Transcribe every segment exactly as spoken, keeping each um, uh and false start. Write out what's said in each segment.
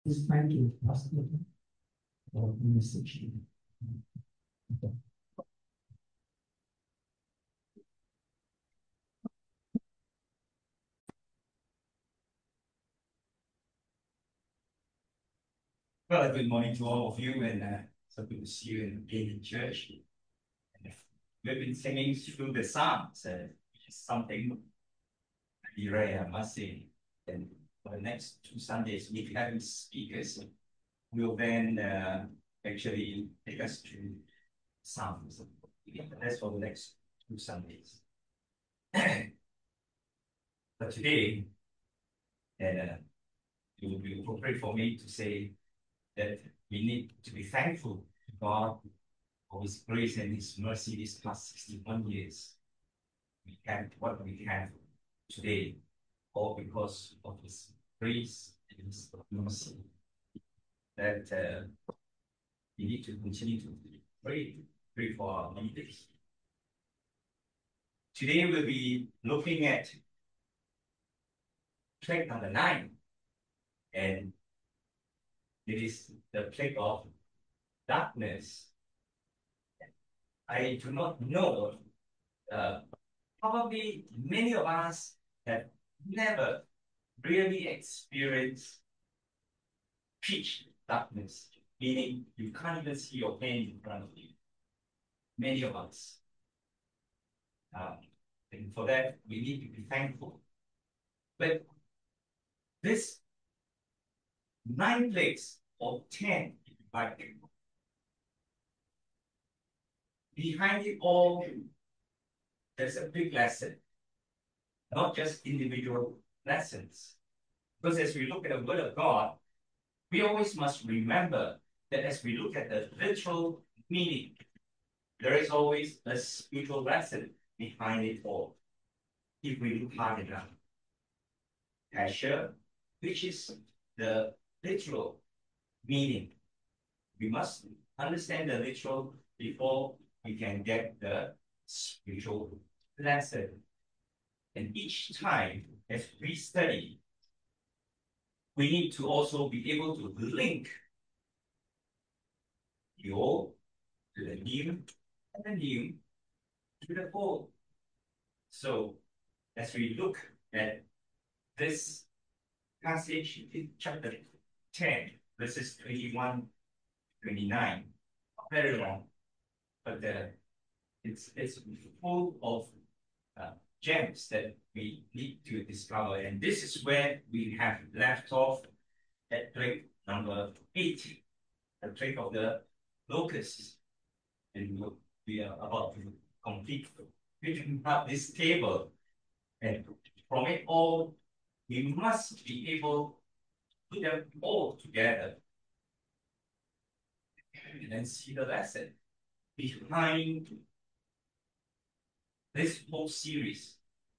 It's time to pass the uh, message. Well, good morning to all of you, and uh, so good to see you in, in church. And we've been singing through the Psalms, uh, which is something pretty rare, I must say. And for the next two Sundays, if you have speakers, will then uh, actually take us to Psalms. That's for the next two Sundays. But today, and uh, it will be appropriate for me to say that we need to be thankful to God for His grace and His mercy these past sixty-one years. We have what we have today, all because of His grace and His mercy. That uh, we need to continue to pray, pray for our leaders. Today we'll be looking at plague number nine, and it is the plague of darkness. I do not know. Uh, probably many of us have never really experienced pitch darkness, meaning you can't even see your hand in front of you. Many of us. Um, and for that, we need to be thankful. But this nine plagues or ten, if you like, behind it all, there's a big lesson, not just individual lessons. Because as we look at the Word of God, we always must remember that as we look at the literal meaning, there is always a spiritual lesson behind it all. If we look hard enough. Asher, which is the literal meaning. We must understand the literal before we can get the spiritual lesson. And each time as we study, we need to also be able to link the old to the new and the new to the old. So as we look at this passage in chapter ten, verses twenty-one, twenty-nine, very long, but uh, it's, it's full of uh, gems that we need to discover. And this is where we have left off at plague number eight, the plague of the locusts. And we are about to complete picking up this table. And from it all, we must be able to put them all together and then see the lesson behind this whole series.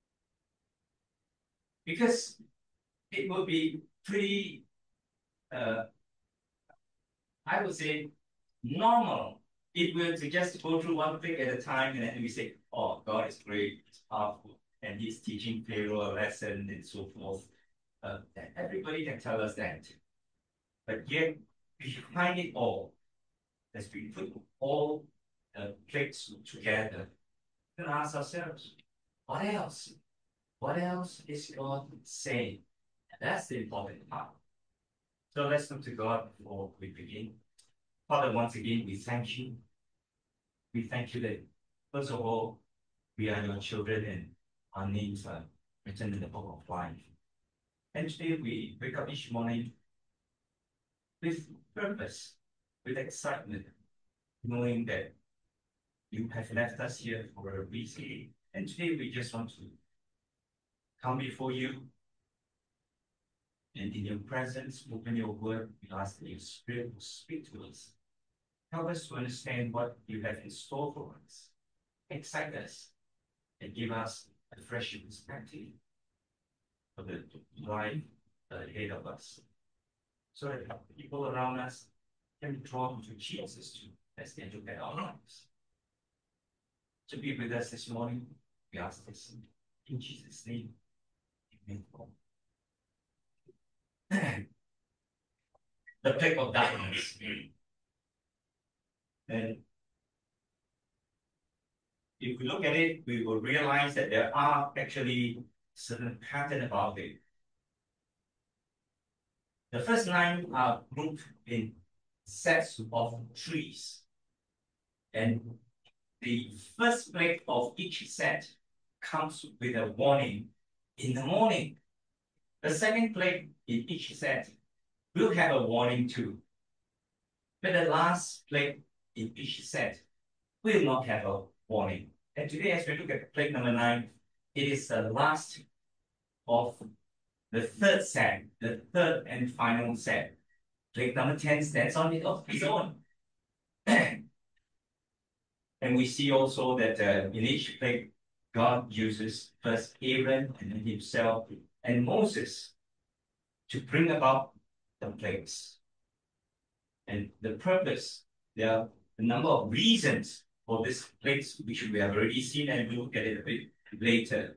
Because it will be pretty, uh, I would say, normal if we were to just go through one thing at a time and then we say, oh, God is great, He's powerful, and He's teaching Pharaoh a lesson and so forth. Uh, everybody can tell us that. But yet, behind it all, as we put all the plates together, we can ask ourselves, what else? What else is God saying? And that's the important part. So let's look to God before we begin. Father, once again, we thank you. We thank you that, first of all, we are your children and our names are written in the book of life. And today we wake up each morning with purpose, with excitement, knowing that you have left us here for a reason. And today we just want to come before you and in your presence, open your word. We ask that your spirit will speak to us. Help us to understand what you have in store for us. Excite us and give us a fresh perspective of the life ahead of us. So that people around us can be drawn to Jesus too as they look at our lives. To be with us this morning, we ask this in Jesus' name. Amen. the plague of darkness. And if we look at it, we will realize that there are actually certain pattern about it. The first nine are grouped in sets of trees. And the first plague of each set comes with a warning in the morning. The second plague in each set will have a warning too. But the last plague in each set will not have a warning. And today, as we look at plague number nine, it is the last of the third set, the third and final set. Plague number ten stands on its own. And we see also that uh, in each plague, God uses first Aaron and then himself and Moses to bring about the plagues. And the purpose, there are a number of reasons for this plagues, which we have already seen, and we'll look at it a bit later.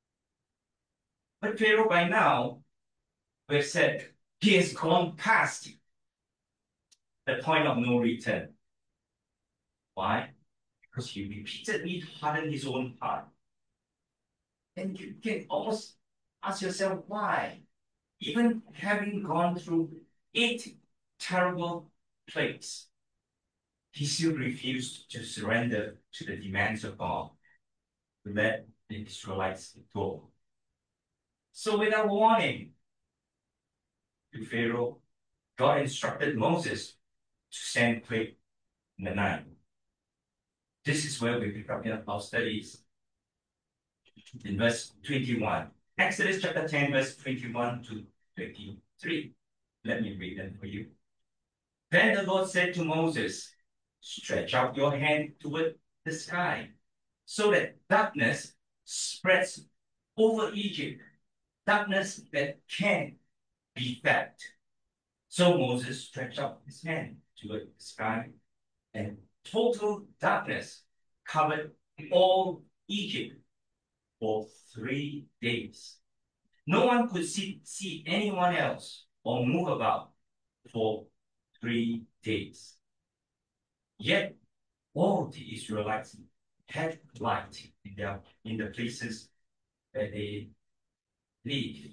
But Pharaoh, by now, we've said he has gone past the point of no return. Why? Because he repeatedly hardened his own heart. And you can almost ask yourself why. Even having gone through eight terrible plagues, he still refused to surrender to the demands of God to let the Israelites go. So without warning to Pharaoh, God instructed Moses to send plague number nine. This is where we pick up in our studies in verse twenty-one. Exodus chapter ten, verse twenty-one to twenty-three. Let me read them for you. Then the Lord said to Moses, stretch out your hand toward the sky, so that darkness spreads over Egypt, darkness that can be felt. So Moses stretched out his hand toward the sky, and total darkness covered all Egypt for three days. No one could see, see anyone else or move about for three days. Yet all the Israelites had light in, their, in the places where they lived.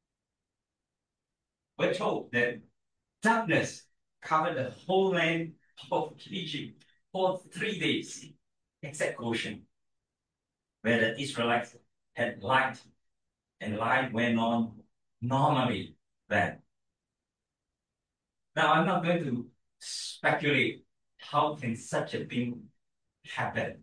We're told that darkness covered the whole land of Egypt for three days, except Goshen, where the Israelites had light, and life went on normally then. Now, I'm not going to speculate how can such a thing happen.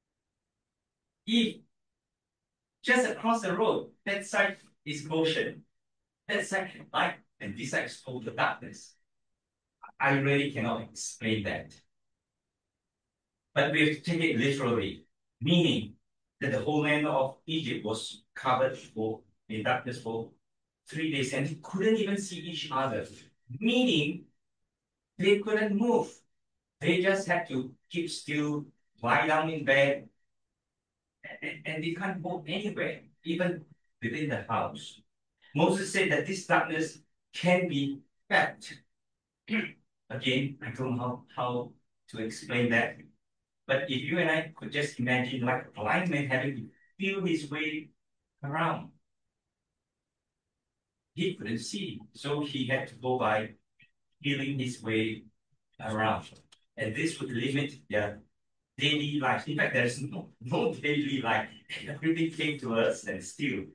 If just across the road, that side is Goshen, that side is light, and this side is total darkness, I really cannot explain that. But we have to take it literally, meaning that the whole land of Egypt was covered for, in darkness for three days, and they couldn't even see each other, meaning they couldn't move. They just had to keep still, lie down in bed, and, and they can't go anywhere, even within the house. Moses said that this darkness can be felt. Again, I don't know how, how to explain that. But if you and I could just imagine like a blind man having to feel his way around. He couldn't see, so he had to go by feeling his way around. And this would limit their daily life. In fact, there's no, no daily life. Everything came to us and still.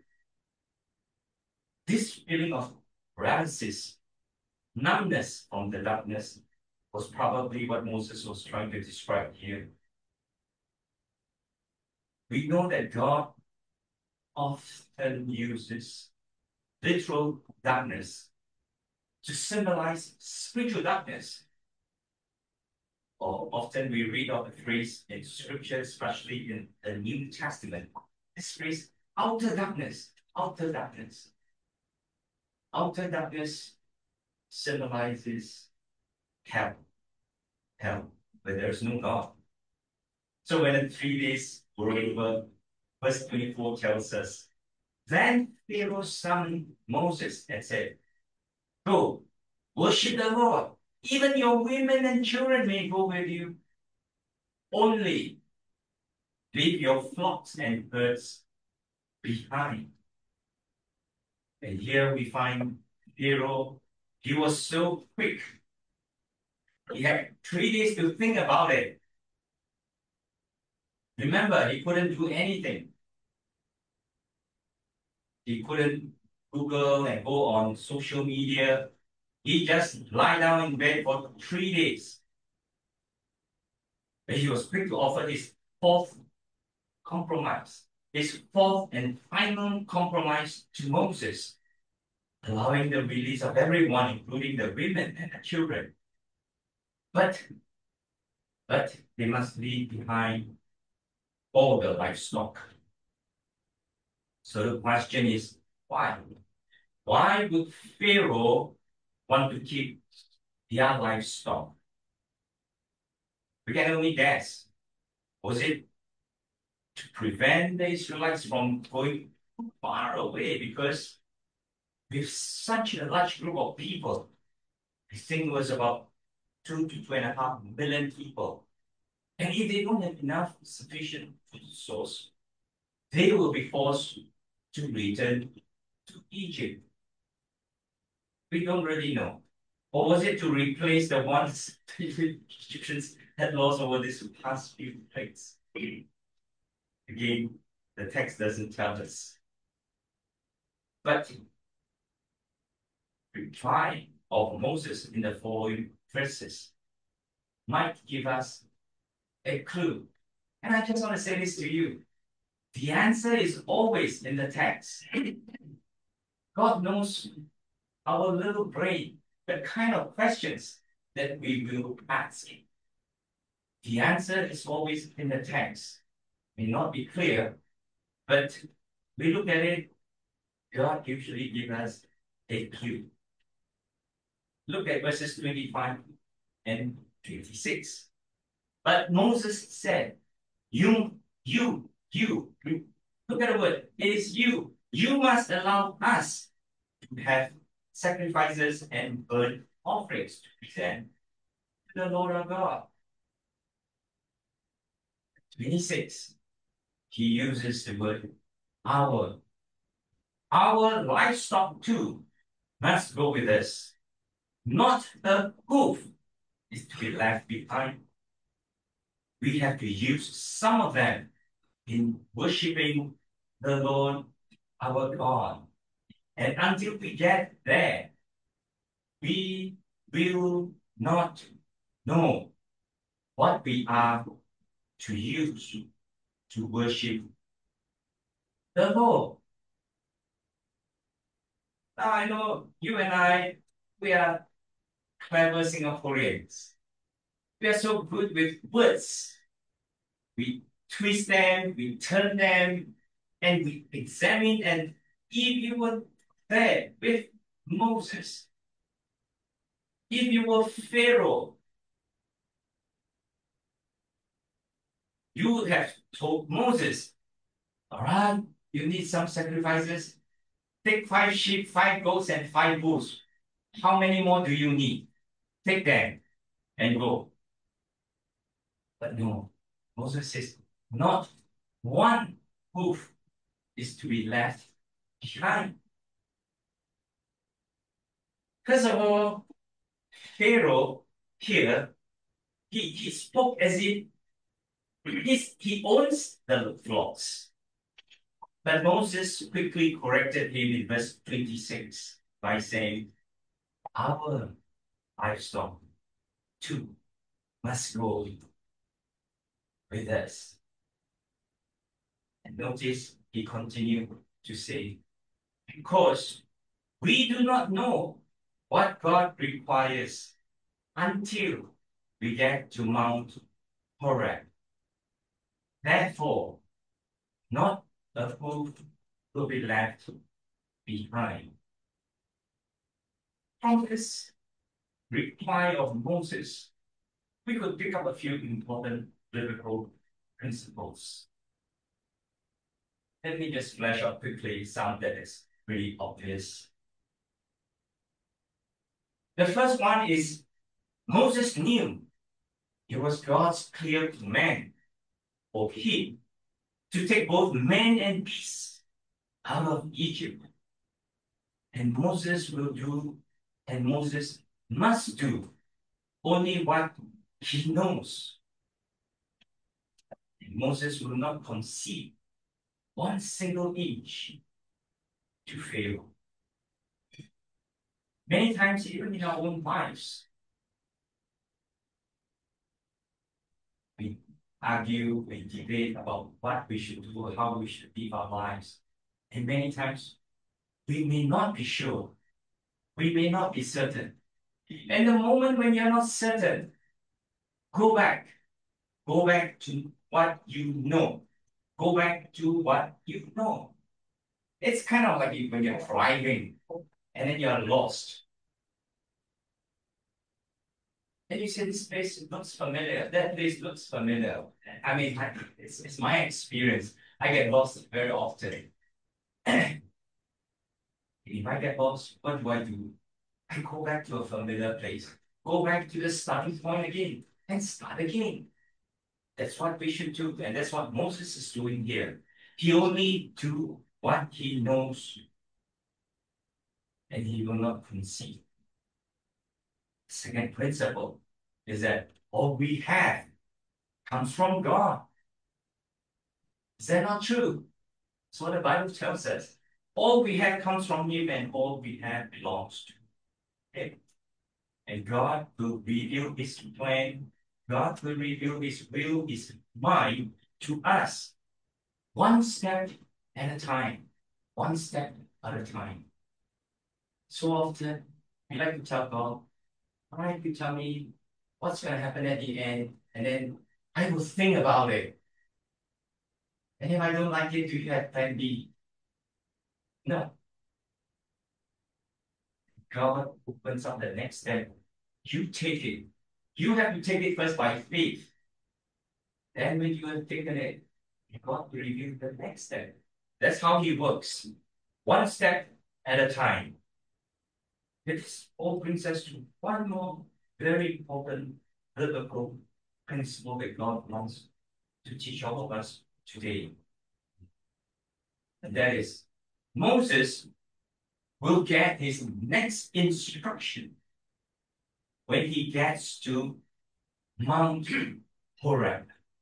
This feeling of paralysis, numbness from the darkness, was probably what Moses was trying to describe here. We know that God often uses literal darkness to symbolize spiritual darkness. Or often we read of the phrase in scripture, especially in the New Testament, this phrase, outer darkness, outer darkness. Outer darkness symbolizes hell, hell, where there is no God. So when the three days were over, verse twenty-four tells us, then Pharaoh summoned Moses and said, go, Worship the Lord. Even your women and children may go with you. Only leave your flocks and herds behind. And here we find Pharaoh. He was so quick. He had three days to think about it. Remember, he couldn't do anything. He couldn't Google and go on social media. He just lie down in bed for three days. But he was quick to offer his fourth compromise, his fourth and final compromise to Moses, allowing the release of everyone, including the women and the children. But, but they must leave behind all the livestock. So the question is, why? Why would Pharaoh want to keep their livestock? We can only guess. Was it to prevent the Israelites from going far away? Because with such a large group of people, I think it was about two to two and a half million people. And if they don't have enough sufficient food source, they will be forced to return to Egypt. We don't really know. Or was it to replace the ones the Egyptians had lost over these past few plagues? Again, the text doesn't tell us. But the reply of Moses in the following verses might give us a clue. And I just want to say this to you. The answer is always in the text. God knows our little brain, the kind of questions that we will ask. The answer is always in the text. May not be clear, but we look at it, God usually gives us a clue. Look at verses twenty-five and twenty-six. But Moses said, you, you, you, look at the word, it is you. You must allow us to have sacrifices and burnt offerings to present to the Lord our God. twenty-six, he uses the word our. Our livestock too must go with us. Not a hoof is to be left behind. We have to use some of them in worshiping the Lord our God. And until we get there, we will not know what we are to use to worship the Lord. Now I know you and I, we are clever Singaporeans. We are so good with words. We twist them, we turn them, and we examine. And if you were there with Moses, if you were Pharaoh, you would have told Moses, all right, you need some sacrifices. Take five sheep, five goats, and five bulls. How many more do you need? Take them and go. But no, Moses says, not one hoof is to be left behind. First of all, Pharaoh here, he, he spoke as if he's, he owns the flocks. But Moses quickly corrected him in verse twenty-six by saying, our livestock too must go with us. And notice he continued to say, because we do not know what God requires until we get to Mount Horeb. Therefore, not a hoof will be left behind. From this reply of Moses, we could pick up a few important biblical principles. Let me just flash up quickly some that is really obvious. The first one is Moses knew it was God's clear command for him to take both man and beast out of Egypt. And Moses will do, and Moses must do only what he knows. And Moses will not concede one single inch to Pharaoh. Many times, even in our own lives, we argue, we debate about what we should do, how we should live our lives. And many times, we may not be sure. We may not be certain. And the moment when you're not certain, go back. Go back to what you know. Go back to what you know. It's kind of like when you're driving and then you're lost. And you say, this place looks familiar, that place looks familiar. I mean, it's, it's my experience. I get lost very often. If I get lost, what do I do? I go back to a familiar place. Go back to the starting point again and start again. That's what we should do. And that's what Moses is doing here. He only do what he knows. And he will not concede. Second principle is that all we have comes from God. Is that not true? That's what the Bible tells us. All we have comes from him and all we have belongs to him. And God will reveal his plan. God will reveal his will, his mind to us. One step at a time. One step at a time. So often, we like to tell God, all right, you tell me what's going to happen at the end, and then I will think about it. And if I don't like it, do you have plan B? No. God opens up the next step. You take it. You have to take it first by faith. Then when you have taken it, God will reveal the next step. That's how he works. One step at a time. This all brings us to one more very important biblical principle that God wants to teach all of us today. And that is, Moses will get his next instruction when he gets to Mount Horeb.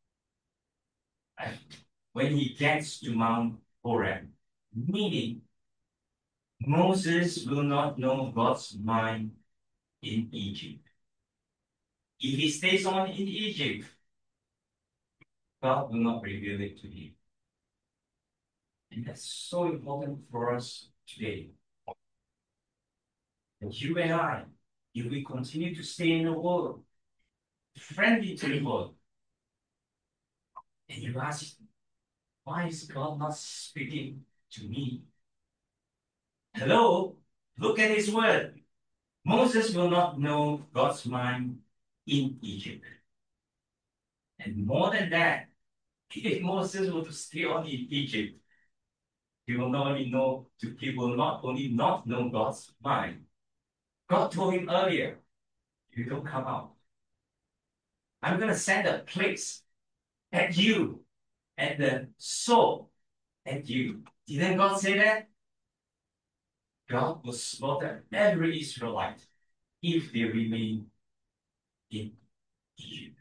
When he gets to Mount Horeb, meaning Moses will not know God's mind in Egypt. If he stays on in Egypt, God will not reveal it to him. And that's so important for us today. And you and I, if we continue to stay in the world, friendly to the world, and you ask, why is God not speaking to me? Hello, look at his word. Moses will not know God's mind in Egypt. And more than that, if Moses were to stay on in Egypt, he will not only know, he will not only not know God's mind. God told him earlier, if you don't come out, I'm going to send a place at you, and the soul at you. Didn't God say that? God will slaughter every Israelite if they remain in Egypt.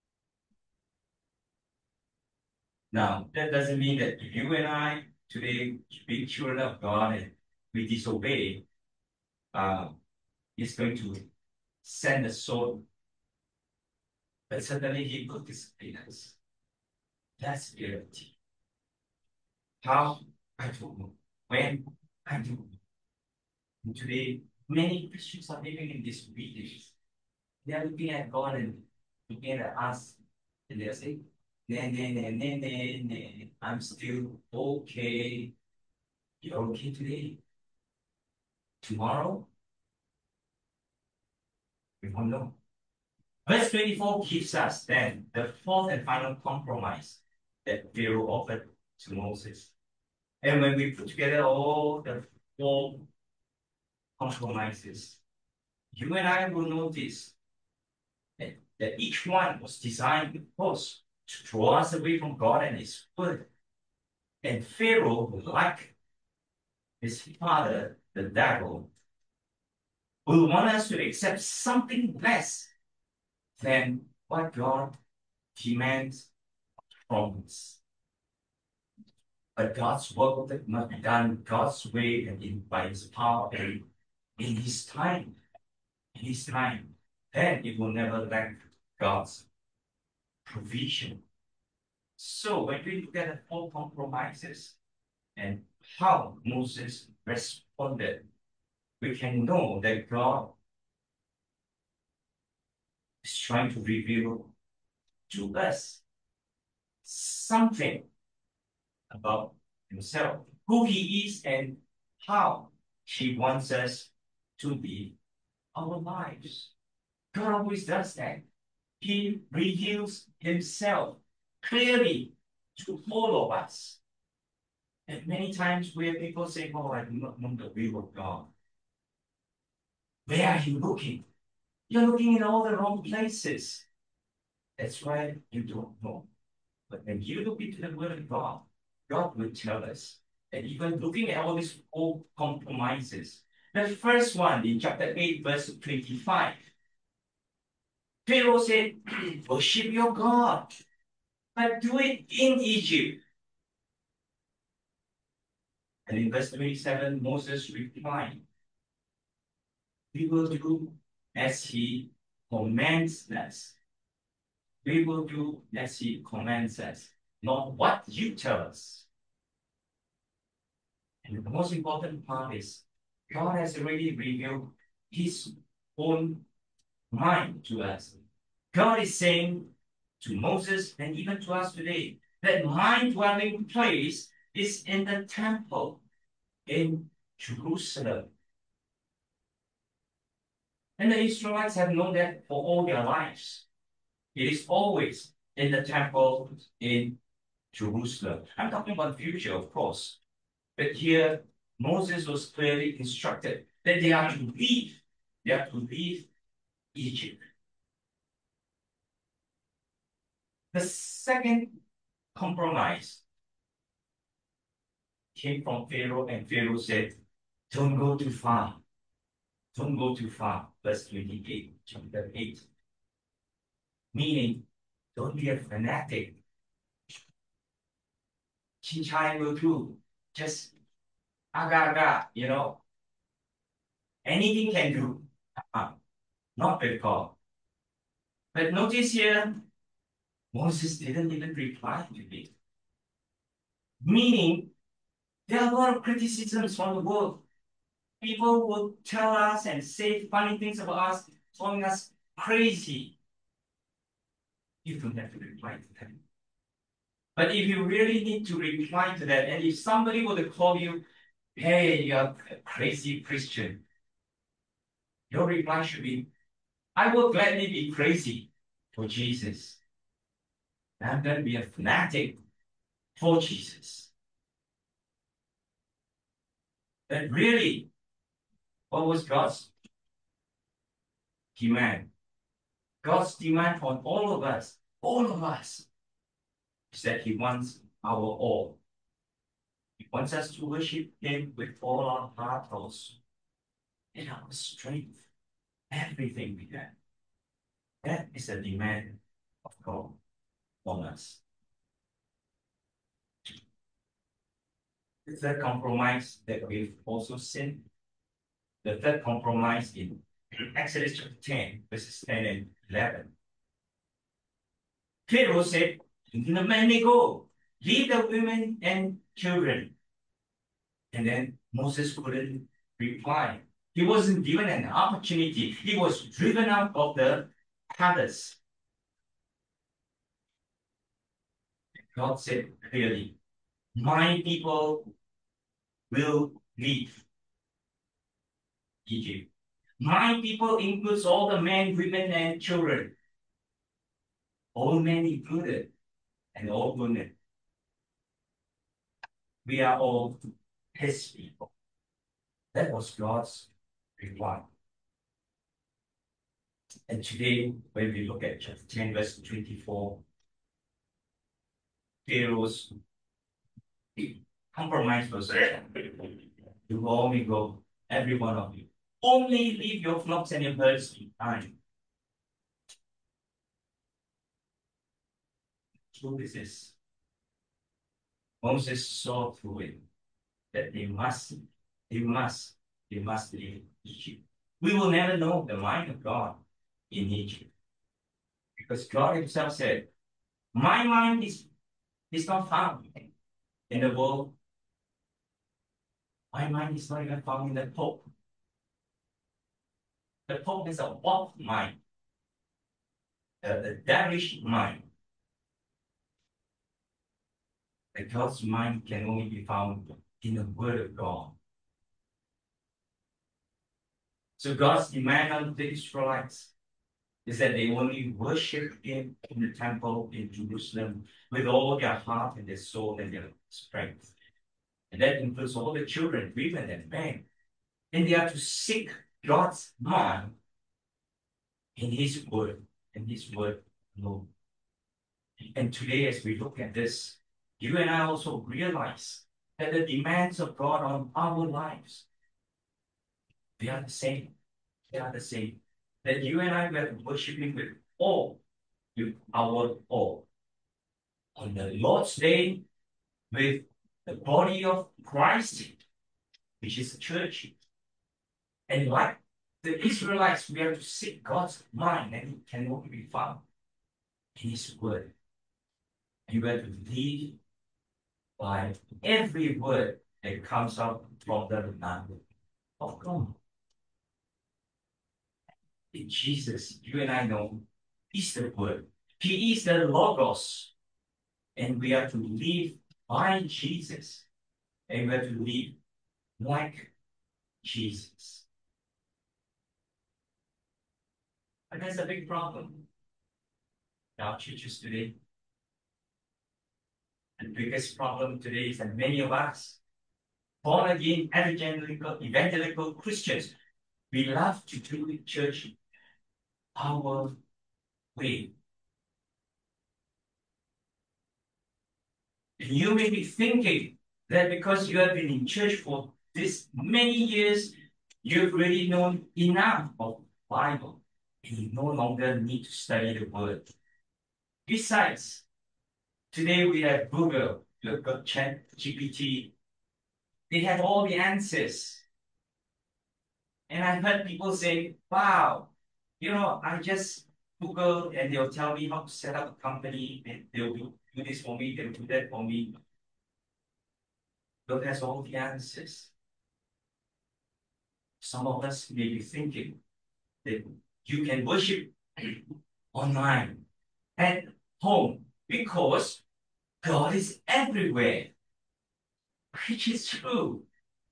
Now, that doesn't mean that if you and I today be children of God and we disobey, uh, He's going to send the soul. But certainly He could discipline us. That's the reality. How? I don't know. When? I don't know. And today, many Christians are living in disobedience. They are looking at God and looking at us, and they're saying, nah, nah, nah, nah, nah, nah, I'm still okay. You're okay today. Tomorrow? We won't know. Verse twenty-four gives us then the fourth and final compromise that Pharaoh offered to Moses. And when we put together all the four compromises, you and I will notice that, that each one was designed, of course, to draw us away from God and His word. And Pharaoh, like his father, the devil, will want us to accept something less than what God demands from us. But God's work must be done God's way and in, by His power and in His time. In His time. Then it will never lack God's provision. So when we look at the four compromises and how Moses responded, we can know that God is trying to reveal to us something about Himself, who He is, and how He wants us to live our lives. God always does that. He reveals Himself clearly to all of us. And many times where people say, "Oh, I do not know the will of God." Where are you looking? You're looking in all the wrong places. That's why you don't know. But when you look into the Word of God, God will tell us. And even looking at all these old compromises. The first one in chapter eight, verse twenty-five. Pharaoh said, "Worship your God, but do it in Egypt." And in verse twenty-seven, Moses replied, "We will do as he commands us. We will do as he commands us, not what you tell us." And the most important part is God has already revealed His own mind to us. God is saying to Moses and even to us today that my dwelling place is in the temple in Jerusalem. And the Israelites have known that for all their lives. It is always in the temple in Jerusalem. I'm talking about the future, of course. But here, Moses was clearly instructed that they are to leave. They are to leave Egypt. The second compromise came from Pharaoh, and Pharaoh said, "Don't go too far. Don't go too far." Verse twenty-eight, chapter eight. Meaning, don't be a fanatic. Chinchai will do. Just aga aga, you know. Anything can do. Uh, not with God. But notice here, Moses didn't even reply to it. Meaning, there are a lot of criticisms from the world. People will tell us and say funny things about us, calling us crazy. You don't have to reply to them. But if you really need to reply to that, and if somebody were to call you, "Hey, you're a crazy Christian," your reply should be, "I will gladly be crazy for Jesus. I'm going to be a fanatic for Jesus." But really, what was God's demand? God's demand on all of us, all of us, is that He wants our all. He wants us to worship Him with all our heart, our soul, and our strength, everything we have. That is a demand of God on us. The third compromise that we've also seen, the third compromise in Exodus chapter ten, verses ten and eleven. Pharaoh said, "The men may go, leave the women and children." And then Moses couldn't reply. He wasn't given an opportunity. He was driven out of the palace. God said clearly, "My people will leave Egypt." My people includes all the men, women, and children. All men included, and all women. We are all His people. That was God's reply. And today, when we look at chapter ten, verse twenty-four, Pharaoh's compromise was, you all may go, every one of you. Only leave your flocks and your herds behind. Truth is this. Moses saw through it that they must, they must, they must leave Egypt. We will never know the mind of God in Egypt. Because God himself said, my mind is, is not found in the world. My mind is not even found in the Pope. The Pope is a warped mind, a, a devilish mind. That God's mind can only be found in the Word of God. So God's demand on the Israelites is that they only worship Him in the temple in Jerusalem with all their heart and their soul and their strength. And that includes all the children, women, and men. And they are to seek God's mind in His Word, in His Word alone. And today, as we look at this, you and I also realize that the demands of God on our lives, they are the same. They are the same. That you and I were worshiping with all, with our all. On the Lord's Day, with the body of Christ, which is the church. And like the Israelites, we have to seek God's mind, and it can only be found in His Word. You have to live by every word that comes out from the mouth of God. In Jesus, you and I know, is the Word. He is the Logos. And we are to live by Jesus. And we are to live like Jesus. But that's a big problem in our churches today. The biggest problem today is that many of us, born again, evangelical, evangelical Christians, we love to do church our way. And you may be thinking that because you have been in church for this many years, you've really known enough of the Bible, and you no longer need to study the Word. Besides, today we have Google, we've got Chat G P T. They have all the answers. And I've heard people say, wow, you know, I just Google and they'll tell me how to set up a company, and they'll do, do this for me, they'll do that for me. God has all the answers. Some of us may be thinking that you can worship online, at home, because God is everywhere, which is true.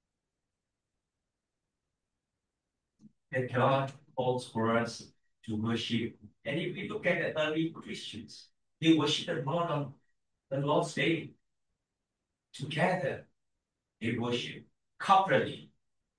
That God calls for us to worship. And if we look at the early Christians, they worship the Lord on the Lord's Day. Together, they worship corporately.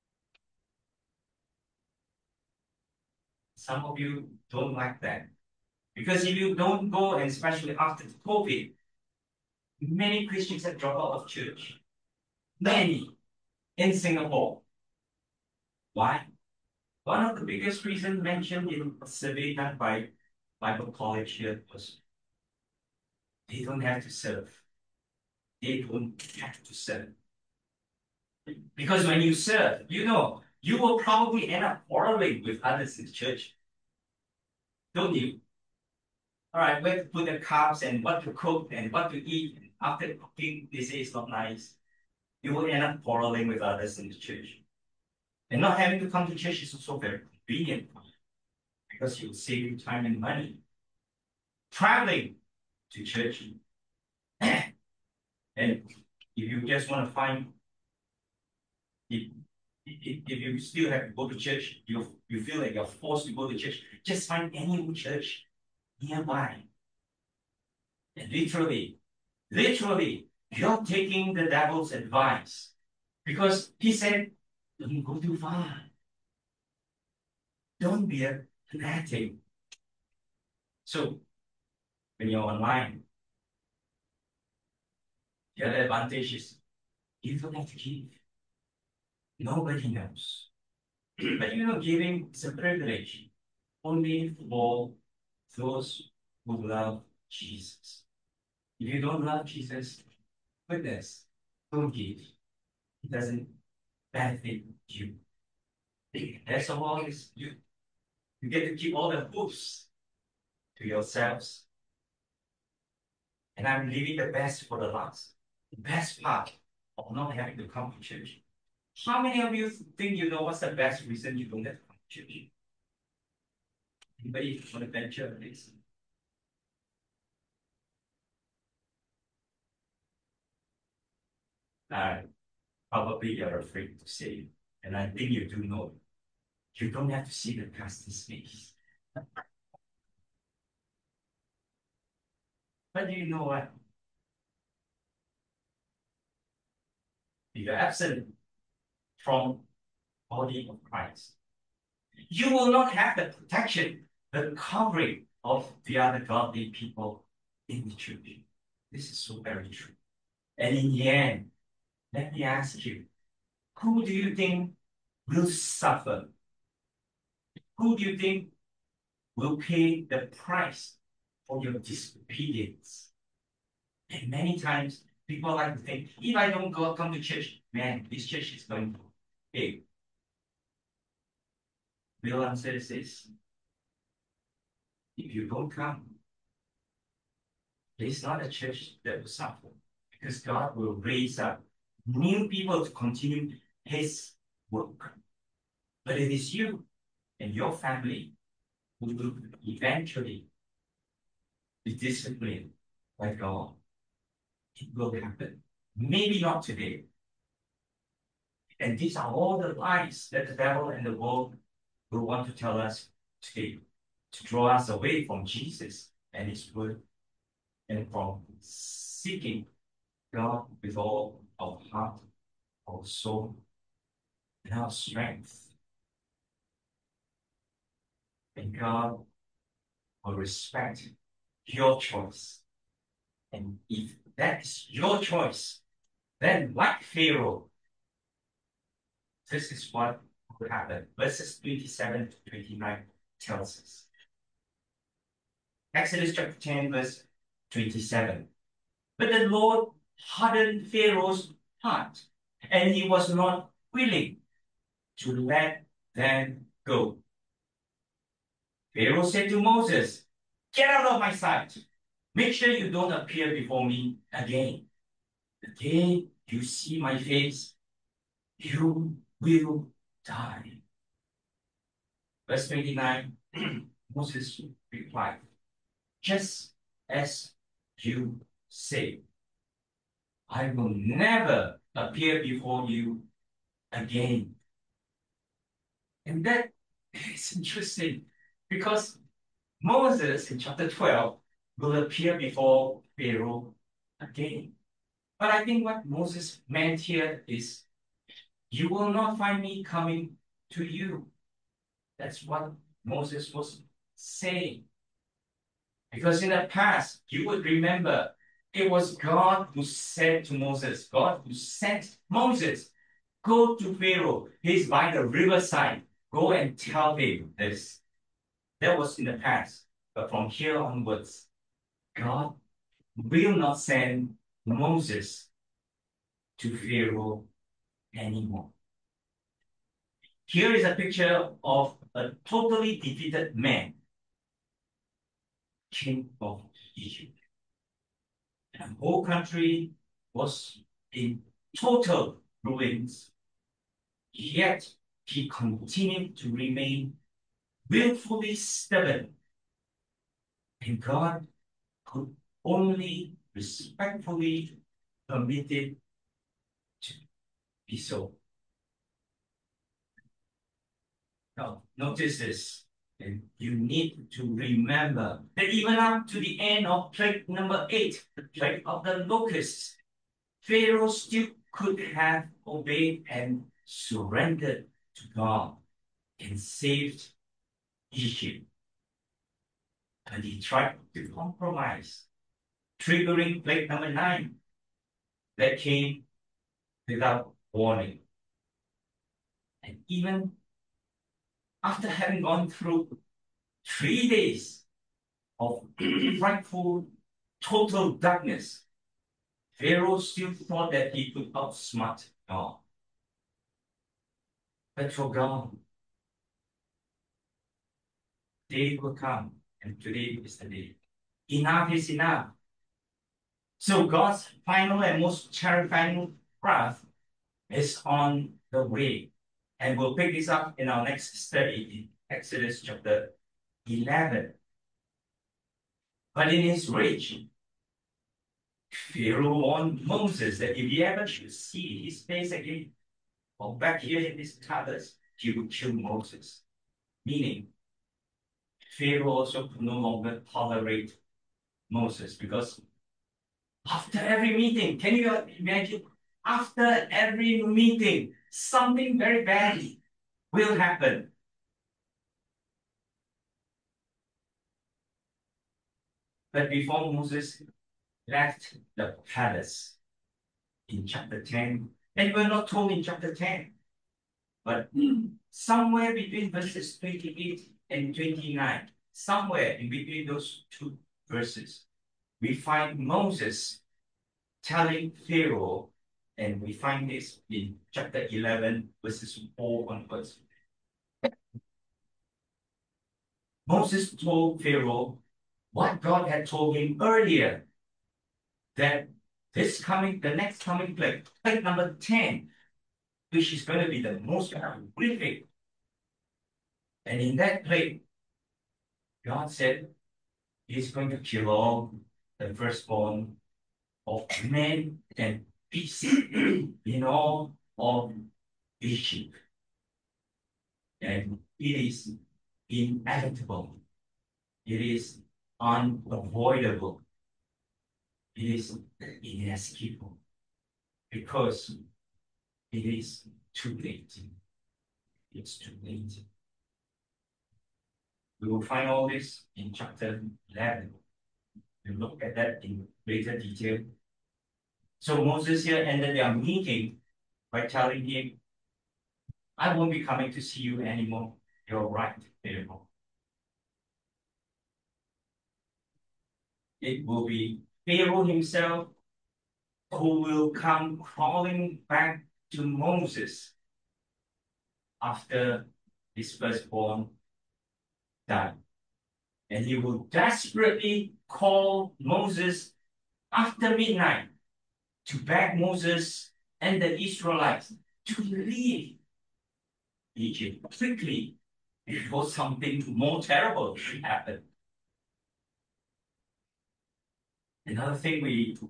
Some of you don't like that. Because if you don't go, and especially after COVID, many Christians have dropped out of church. Many in Singapore. Why? One of the biggest reasons mentioned in a survey done by Bible College here was they don't have to serve. They don't have to serve. Because when you serve, you know, you will probably end up quarreling with others in the church. Don't you? All right, where to put the cups and what to cook and what to eat. And after cooking, they say it's not nice. You will end up quarreling with others in the church. And not having to come to church is also very convenient because it will save you time and money. Traveling to church. And if you just want to find, if, if, if you still have to go to church, you, you feel like you're forced to go to church, just find any church nearby. And literally, literally, you're taking the devil's advice because he said, don't go too far. Don't be a fanatic. So when you're online, the other advantage is you don't have to give. Nobody knows. But you know, giving is a privilege only for those who love Jesus. If you don't love Jesus, goodness, don't give. It doesn't benefit you. That's all is you. You get to keep all the hoops to yourselves. And I'm leaving the best for the last. The best part of not having to come to church. How many of you think you know what's the best reason you don't have to come to church? Anybody want to venture, please? Uh, Probably you're afraid to say, and I think you do know. You don't have to see the pastor's face. But you know what? If you're absent from body of Christ, you will not have the protection, the covering of the other godly people in the church. This is so very true. And in the end, let me ask you, who do you think will suffer? Who do you think will pay the price for your disobedience? And many times, people like to think, if I don't go come to church, man, this church is going to pay. Real answer is this. If you don't come, it's not a church that will suffer, because God will raise up new people to continue His work. But it is you and your family who will eventually be disciplined by God. It will happen. Maybe not today. And these are all the lies that the devil and the world will want to tell us today, to draw us away from Jesus and His word, and from seeking God with all our heart, our soul, and our strength. And God will respect your choice. And if that is your choice, then like Pharaoh, this is what will happen. Verses twenty-seven to twenty-nine tells us. Exodus chapter ten, verse twenty-seven. But the Lord hardened Pharaoh's heart, and he was not willing to let them go. Pharaoh said to Moses, "Get out of my sight. Make sure you don't appear before me again. The day you see my face, you will die." Verse twenty-nine, Moses replied, "Just as you say, I will never appear before you again." And that is interesting, because Moses in chapter twelve will appear before Pharaoh again. But I think what Moses meant here is, you will not find me coming to you. That's what Moses was saying. Because in the past, you would remember, it was God who said to Moses, God who sent Moses, go to Pharaoh. He's by the riverside. Go and tell him this. That was in the past. But from here onwards, God will not send Moses to Pharaoh anymore. Here is a picture of a totally defeated man, king of Egypt. And the whole country was in total ruins. Yet he continued to remain willfully stubborn. And God could only respectfully permit it to be so. Now, notice this. And you need to remember that even up to the end of plague number eight, the plague of the locusts, Pharaoh still could have obeyed and surrendered to God and saved Egypt. But he tried to compromise, triggering plague number nine that came without warning. And even after having gone through three days of frightful, total darkness, Pharaoh still thought that he could outsmart God. But for God, day will come, and today is the day. Enough is enough. So God's final and most terrifying wrath is on the way. And we'll pick this up in our next study in Exodus chapter eleven. But in his rage, Pharaoh warned Moses that if he ever should see his face again, or back here in this palace, he would kill Moses. Meaning, Pharaoh also could no longer tolerate Moses because after every meeting, can you imagine? After every meeting, something very bad will happen. But before Moses left the palace in chapter ten, and we're not told in chapter ten, but somewhere between verses twenty-eight and twenty-nine, somewhere in between those two verses, we find Moses telling Pharaoh, and we find this in chapter eleven, verses four onwards. Moses told Pharaoh what God had told him earlier, that this coming, the next coming plague, plague number ten, which is going to be the most horrific. And in that plague, God said he's going to kill all the firstborn of men and beasts in all of Egypt. And it is inevitable. It is unavoidable. It is inescapable. Because it is too late. It's too late. We will find all this in chapter eleven. We'll look at that in greater detail. So Moses here ended their meeting by telling him, I won't be coming to see you anymore. You're right, Pharaoh. It will be Pharaoh himself who will come crawling back to Moses after his firstborn died. And he will desperately call Moses after midnight to beg Moses and the Israelites to leave Egypt quickly before something more terrible should happen. Another thing we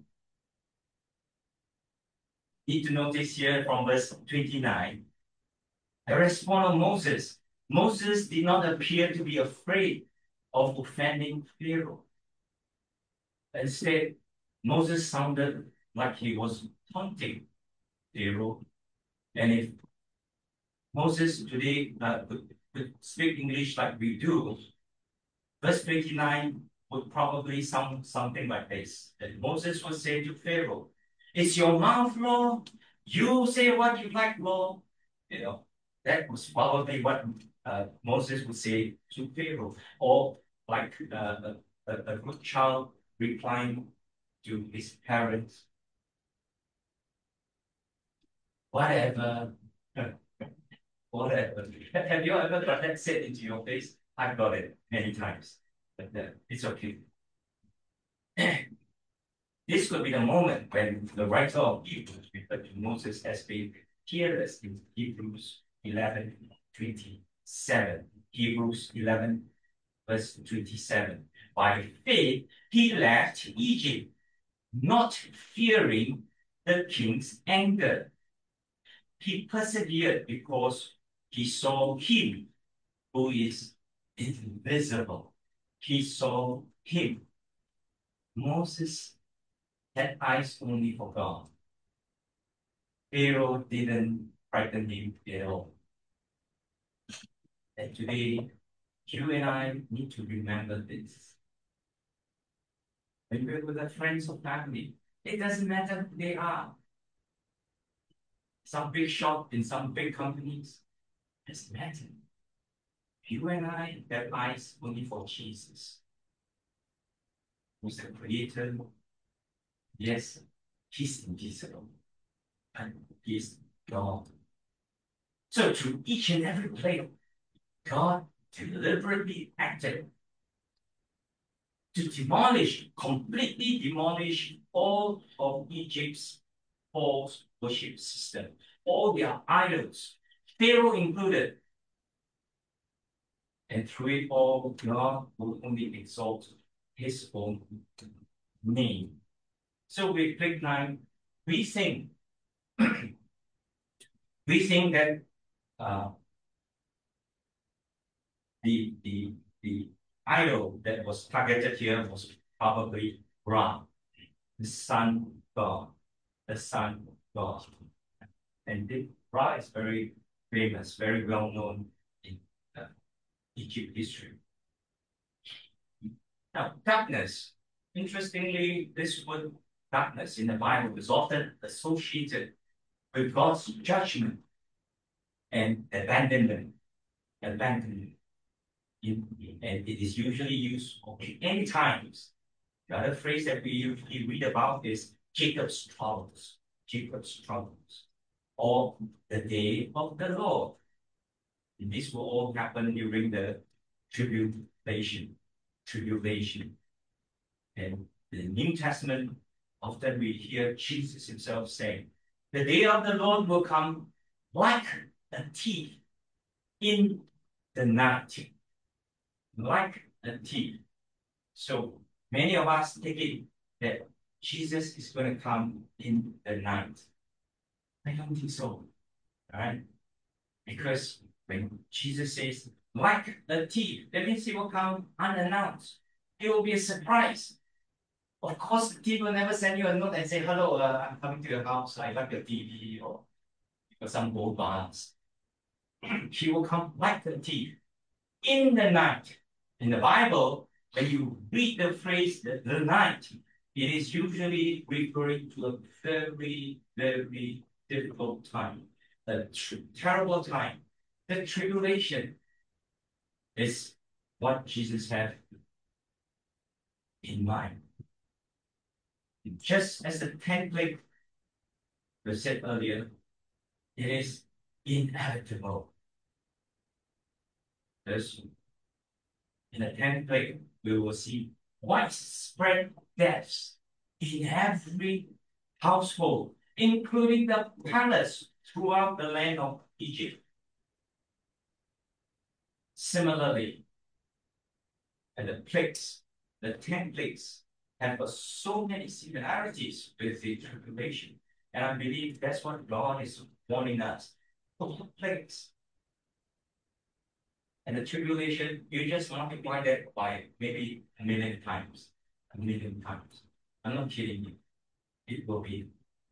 need to notice here from verse twenty-nine, the response of Moses. Moses did not appear to be afraid of offending Pharaoh. Instead, Moses sounded like he was taunting Pharaoh. And if Moses today uh, could, could speak English like we do, verse twenty-nine would probably sound something like this. That Moses would say to Pharaoh, "Is your mouth, Lord? You say what you like, Lord." You know, that was probably what uh, Moses would say to Pharaoh. Or like uh, a, a good child replying to his parents, whatever, whatever. Have you ever got that said into your face? I've got it many times, but uh, it's okay. This could be the moment when the writer of Hebrews referred to Moses as being fearless in Hebrews eleven twenty-seven. Hebrews eleven, verse twenty-seven. By faith, he left Egypt, not fearing the king's anger. He persevered because he saw him who is invisible. He saw him. Moses had eyes only for God. Pharaoh didn't frighten him at all. And today, You and I need to remember this. When we're with our friends or family, it doesn't matter who they are. Some big shop in some big companies, it doesn't matter. You and I have eyes only for Jesus, who's the creator. Yes, he's invisible, and he's God. So through each and every plague, God deliberately acted to demolish, completely demolish all of Egypt's false worship system, all their idols, Pharaoh included. And through it all, God will only exalt his own name. So with plague nine, we think, we think that uh, the, the, the idol that was targeted here was probably Ra, the sun god, the sun god. And the, Ra is very famous, very well known in uh, Egypt history. Now, darkness. Interestingly, this word darkness in the Bible is often associated with God's judgment and abandonment. Abandonment. In, and it is usually used in any times. The other phrase that we usually read about is Jacob's troubles. Jacob's troubles. Or the day of the Lord. And this will all happen during the tribulation. Tribulation. And in the New Testament, often we hear Jesus himself saying, the day of the Lord will come like a thief in the night. Like a thief. So many of us take it that Jesus is going to come in the night. I don't think so. All right? Because when Jesus says, like a thief, that means he will come unannounced. It will be a surprise. Of course, the thief will never send you a note and say, hello, uh, I'm coming to your house. I like your T V or, or some gold bars. He will come like a thief in the night. In the Bible, when you read the phrase the, the night, it is usually referring to a very, very difficult time, a terrible time. The tribulation is what Jesus had in mind. Just as the tenth plague was said earlier, it is inevitable. Thus, in the tenth plague, we will see widespread deaths in every household, including the palace throughout the land of Egypt. Similarly, and the plagues, the ten plagues, have so many similarities with the tribulation. And I believe that's what God is warning us. All plagues. And the tribulation, you just multiply that by maybe a million times. A million times. I'm not kidding you. It will be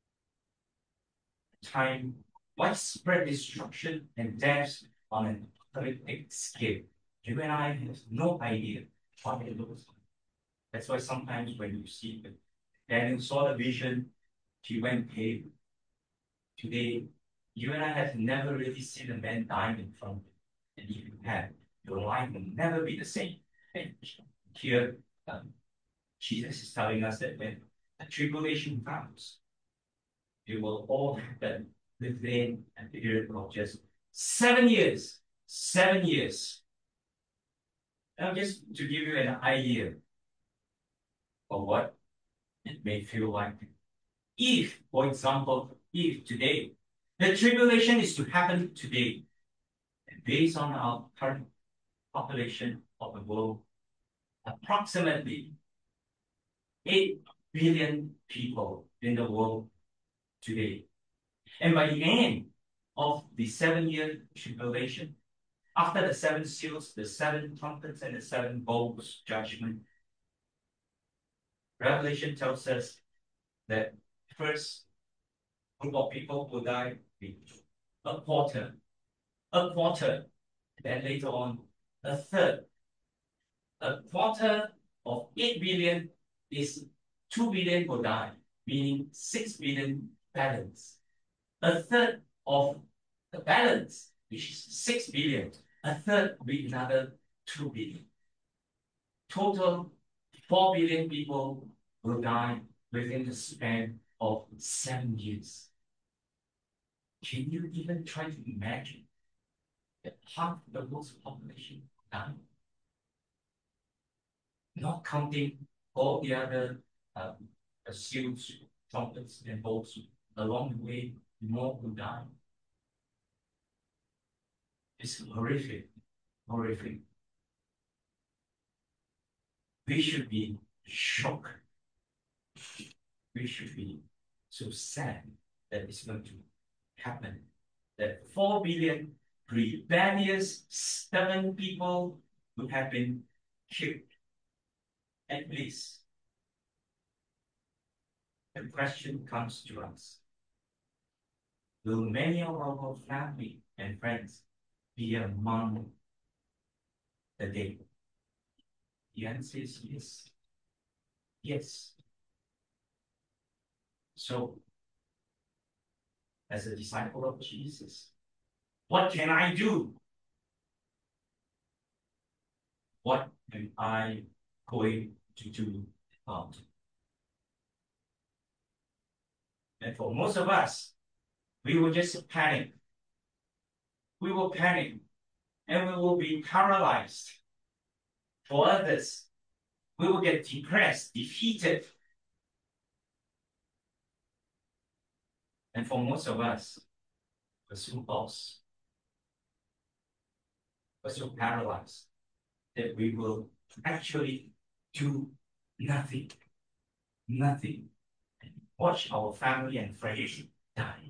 time, widespread destruction and death on an apocalyptic scale. You and I have no idea what it looks like. That's why sometimes when you see it, Daniel saw the vision, he went cave. Today, you and I have never really seen a man dying in front of you. And if you have, your life will never be the same. And here, um, Jesus is telling us that when the tribulation comes, it will all happen within a period of just seven years. Seven years. Now, just to give you an idea of what it may feel like. If, for example, if today, the tribulation is to happen today, and based on our current population of the world, approximately eight billion people in the world today. And by the end of the seven-year tribulation, after the seven seals, the seven trumpets, and the seven bowls judgment, Revelation tells us that first group of people will die, a quarter, a quarter, then later on, a third. A quarter of eight billion is two billion will die, meaning six billion balance. A third of the balance, which is six billion, a third will be another two billion. Total four billion people will die within the span of seven years. Can you even try to imagine that half the world's population die? Not counting all the other uh, seals, trumpets, and boats along the way, more will die. It's horrific, horrific. We should be shocked. We should be so sad that it's going to happen. That four billion rebellious, stubborn people would have been killed. At least. The question comes to us. Will many of our family and friends be among the dead? The answer is yes. Yes. So, as a disciple of Jesus, what can I do? What am I going to do about? And for most of us, we will just panic. We will panic and we will be paralyzed. For others, we will get depressed, defeated. And for most of us, we're so lost, we're so paralyzed that we will actually do nothing. Nothing. And watch our family and friends die.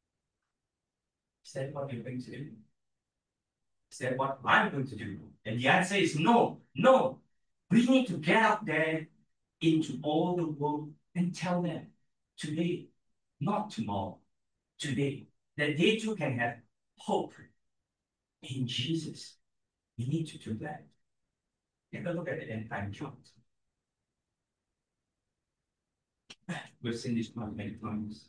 Is that what you're going to do? Is that what I'm going to do? And the answer is no, no. We need to get out there into all the world and tell them today, not tomorrow, today, that they too can have hope in Jesus. We need to do that. Take a look at the end time chart. We've seen this one many times.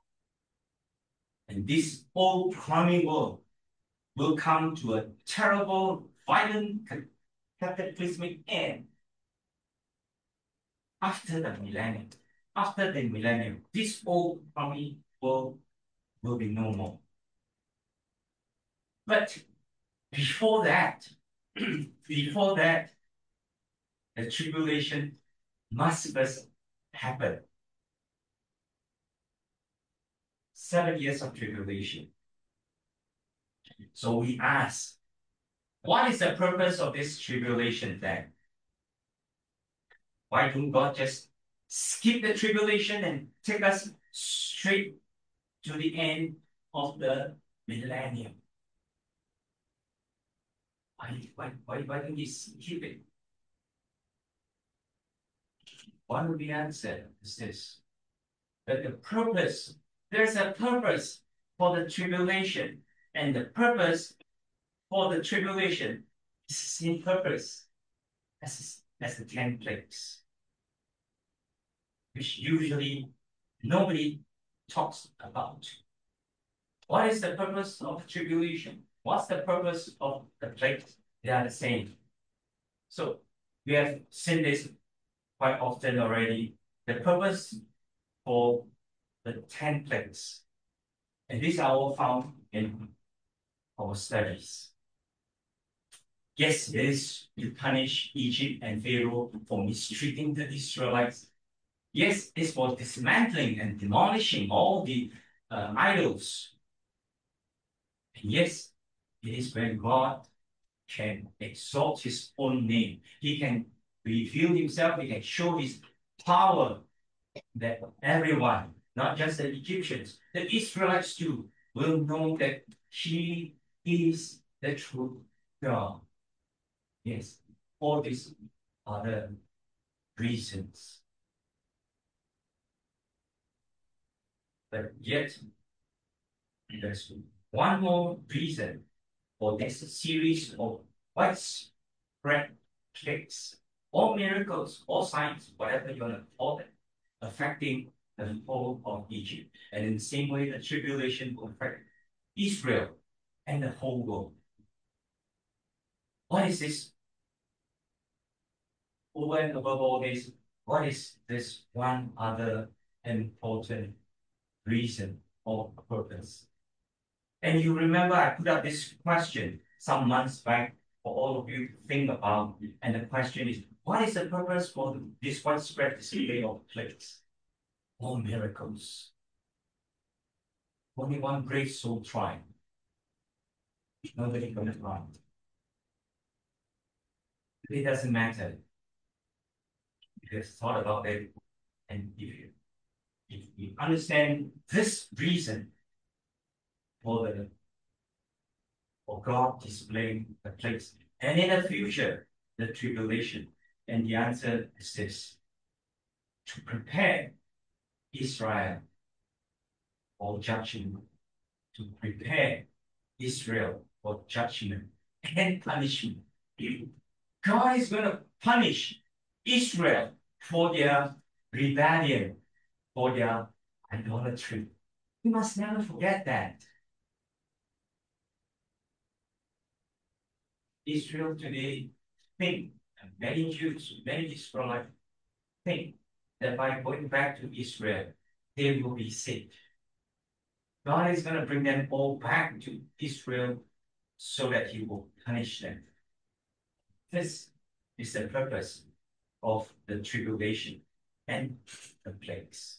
And this old crummy world will come to a terrible, violent, cataclysmic end. After the millennium, after the millennium, this old crummy world will be no more. But before that, before that, the tribulation must first happen. Seven years of tribulation. So we ask, what is the purpose of this tribulation then? Why don't God just skip the tribulation and take us straight to the end of the millennium? Why, why, why, why don't He skip it? One of the answer is this, that the purpose, there's a purpose for the tribulation, and the purpose for the tribulation is the same purpose as, as the ten plagues, which usually nobody talks about. What is the purpose of tribulation? What's the purpose of the plagues? They are the same. So we have seen this quite often already. The purpose for the ten plagues, and these are all found in our studies. Yes, it is to punish Egypt and Pharaoh for mistreating the Israelites. Yes, it's for dismantling and demolishing all the uh, idols. And yes, it is when God can exalt His own name. He can reveal Himself. He can show His power, that everyone, not just the Egyptians, the Israelites too, will know that He is the true God. Yes, all these are the reasons. But yet, there's one more reason for this series of widespread plagues, or miracles, or signs, whatever you want to call them, affecting the whole of Egypt. And in the same way, the tribulation will affect Israel and the whole world. What is this? Over and above all this, what is this one other important reason or purpose? And you remember I put up this question some months back for all of you to think about. And the question is, what is the purpose for this widespread display of plagues or miracles? Only one great soul tried. Nobody gonna try. It doesn't matter. You have thought about it, and if you, if you understand this reason for the for God displaying the plagues, and in the future, the tribulation, and the answer is this: to prepare Israel for judgment, to prepare Israel for judgment and punishment. God is going to punish Israel for their rebellion, for their idolatry. We must never forget that. Israel today think, and many Jews, many Israelites think that by going back to Israel, they will be saved. God is going to bring them all back to Israel so that he will punish them. This is the purpose of the tribulation and the plagues.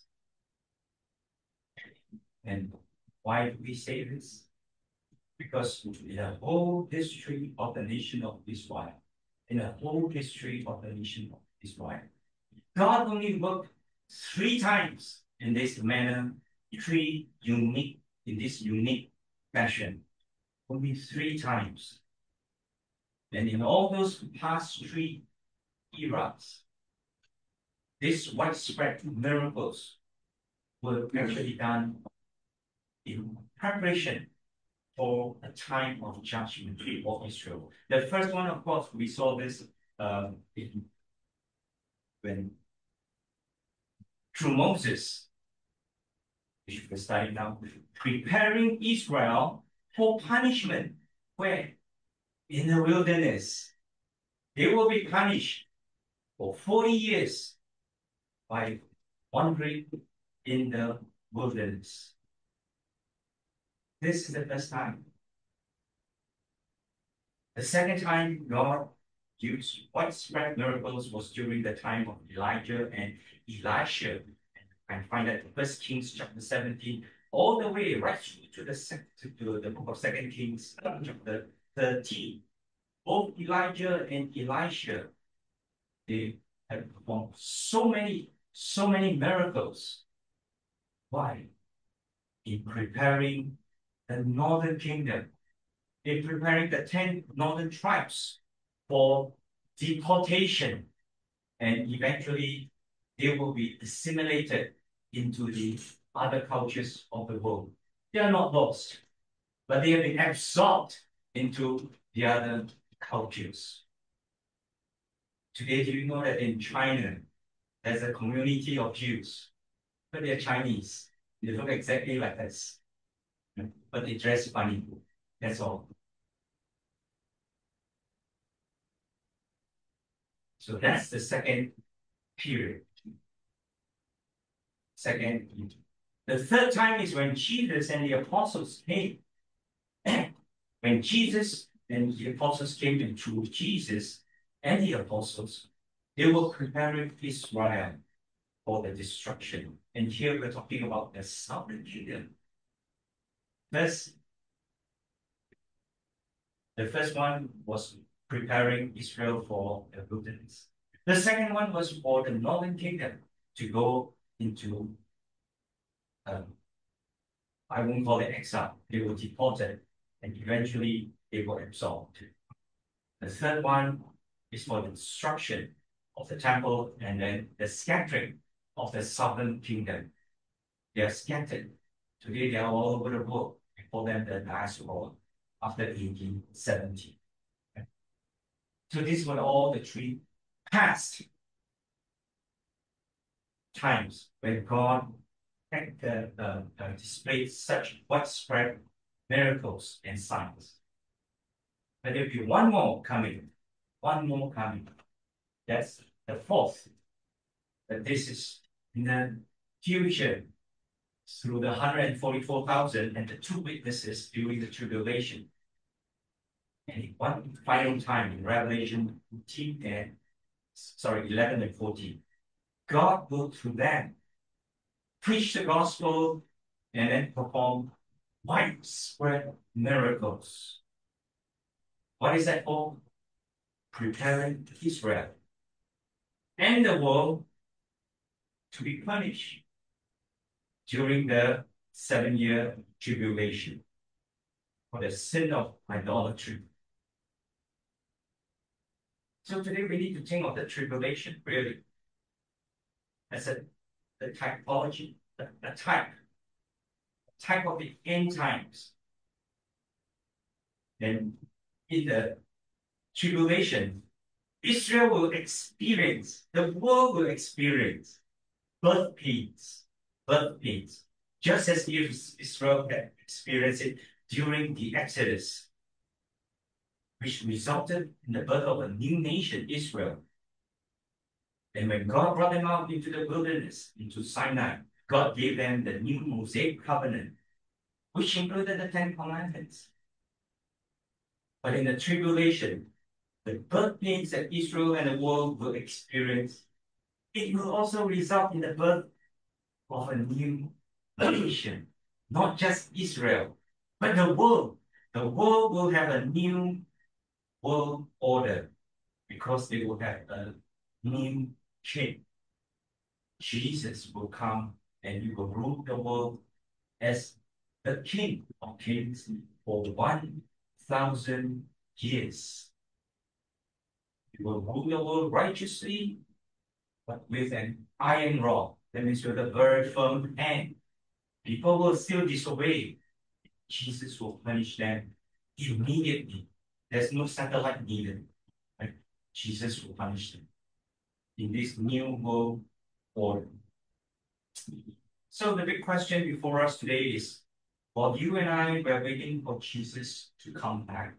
And why do we say this? Because in the whole history of the nation of Israel, in the whole history of the nation of Israel, God only worked three times in this manner, three unique, in this unique fashion. Only three times. And in all those past three eras, these widespread miracles were actually done in preparation for a time of judgment of Israel. The first one, of course, we saw this um, in, when through Moses, which we're studying now, preparing Israel for punishment. Where? In the wilderness. They will be punished for forty years by wandering in the wilderness. This is the first time. The second time God used widespread miracles was during the time of Elijah and Elisha. I find that in First Kings chapter seventeen, all the way right through to the, to the book of Second Kings uh, chapter thirteen. Both Elijah and Elisha, they have performed so many, so many miracles. Why? In preparing the northern kingdom, in preparing the ten northern tribes for deportation, and eventually they will be assimilated into the other cultures of the world. They are not lost, but they have been absorbed into the other cultures. Today, do you know that in China, there's a community of Jews, but they're Chinese. They look exactly like us, but they dress funny. That's all. So that's the second period. Second, the third time is when Jesus and the apostles came. When Jesus and the apostles came, and through Jesus and the apostles, they were preparing Israel for the destruction. And here we're talking about the southern kingdom. First, the first one was preparing Israel for the wilderness. The second one was for the northern kingdom to go into, um, I won't call it exile. They were deported and eventually they were absorbed. The third one is for the destruction of the temple and then the scattering of the southern kingdom. They are scattered. Today they are all over the world. We call them the diaspora after eighteen seventy. So these were all the three past times when God had, uh, uh, uh, displayed such widespread miracles and signs. But there'll be one more coming, one more coming. That's the fourth. That this is in the future through the one hundred forty-four thousand and the two witnesses during the tribulation. And one final time in Revelation fourteen and sorry, eleven and fourteen. God will through them preach the gospel and then perform widespread miracles. What is that for? Preparing Israel and the world to be punished during the seven-year tribulation for the sin of idolatry. So today we need to think of the tribulation really as a the typology, a, a type, a type of the end times. And in the tribulation, Israel will experience, the world will experience birth pains, birth pains, just as Israel had experienced it during the Exodus, which resulted in the birth of a new nation, Israel. And when God brought them out into the wilderness, into Sinai, God gave them the new Mosaic covenant, which included the Ten Commandments. But in the tribulation, the birth pains that Israel and the world will experience, it will also result in the birth of a new nation, not just Israel, but the world. The world will have a new world order because they will have a new king. Jesus will come and he will rule the world as the King of Kings for one thousand years. He will rule the world righteously, but with an iron rod. That means with a very firm hand. People will still disobey. Jesus will punish them immediately. There's no satellite needed. Right? Jesus will punish them in this new world order. So the big question before us today is, while you and I were waiting for Jesus to come back,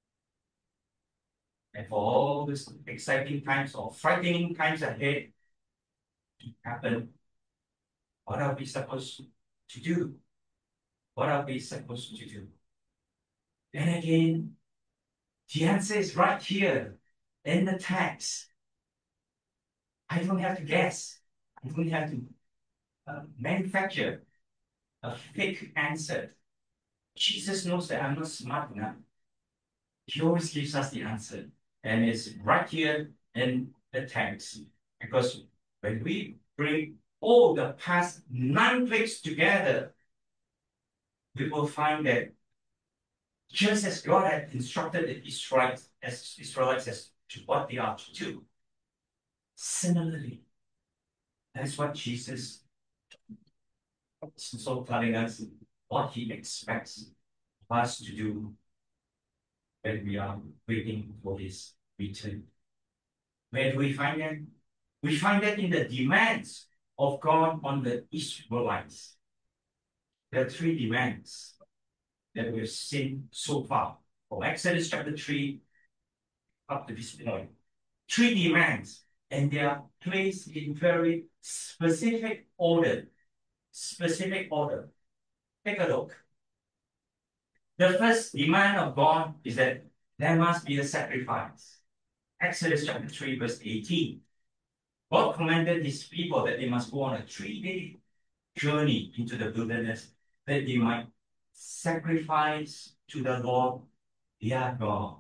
and for all these exciting times or frightening times ahead to happen, what are we supposed to do? What are we supposed to do? Then again, the answer is right here in the text. I don't have to guess. I don't have to uh, manufacture a fake answer. Jesus knows that I'm not smart enough. He always gives us the answer. And it's right here in the text. Because when we bring all the past nine plagues together, we will find that just as God had instructed the Israelites as Israelites as to what they are to do, similarly, that's what Jesus is also telling us what he expects us to do when we are waiting for his return. Where do we find that? We find that in the demands of God on the Israelites. There are three demands that we've seen so far, from Exodus chapter three up to this point. Three demands, and they are placed in very specific order. Specific order. Take a look. The first demand of God is that there must be a sacrifice. Exodus chapter three, verse eighteen. God commanded his people that they must go on a three-day journey into the wilderness, that they might sacrifice to the Lord their God.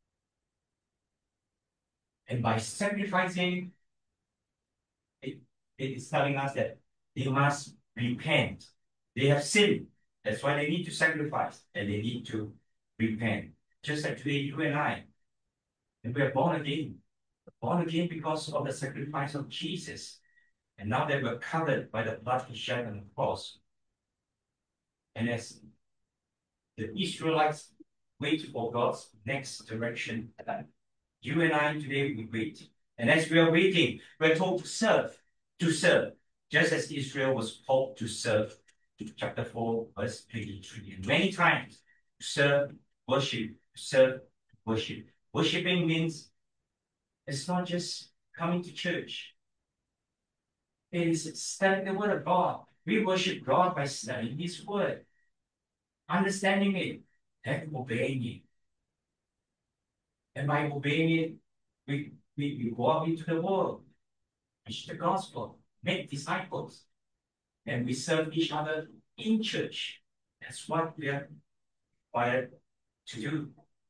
And by sacrificing, it, it is telling us that they must repent. They have sinned. That's why they need to sacrifice, and they need to repent. Just like today, you and I, and we are born again. Born again because of the sacrifice of Jesus. And now that we're covered by the blood he shed on the cross. And as the Israelites wait for God's next direction, You and I today, we wait. And as we are waiting, we're told to serve, to serve, just as Israel was called to serve. Chapter four, verse twenty-three. And many times, serve, worship, serve, worship. Worshipping means it's not just coming to church. It is studying the word of God. We worship God by studying His word, understanding it, and obeying it. And by obeying it, we, we, we go out into the world, preach the gospel, make disciples, and we serve each other in church. That's what we are required to do.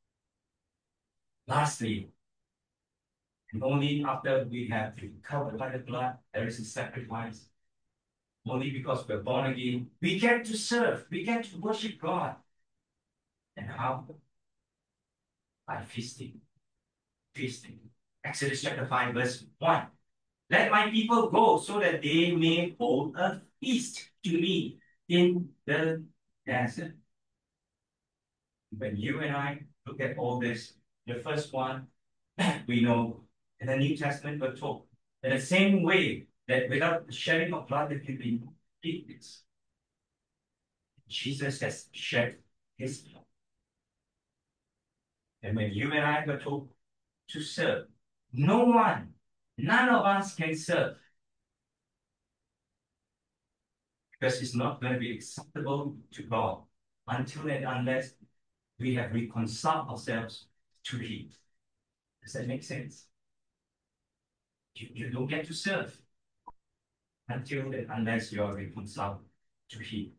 Lastly, and only after we have been covered by the blood, there is a sacrifice. Only because we're born again, we get to serve, we get to worship God. And how? By feasting. Feasting. Exodus chapter five, verse one. Let my people go so that they may hold a feast to me in the desert. When you and I look at all this, the first one, we know in the New Testament we're told in the same way that without the shedding of blood there can be no forgiveness. Jesus has shed his blood. And when you and I were told to serve, no one, none of us can serve. Because it's not going to be acceptable to God until and unless we have reconciled ourselves to Him. Does that make sense? You, you don't get to serve until and unless you are reconciled to Him.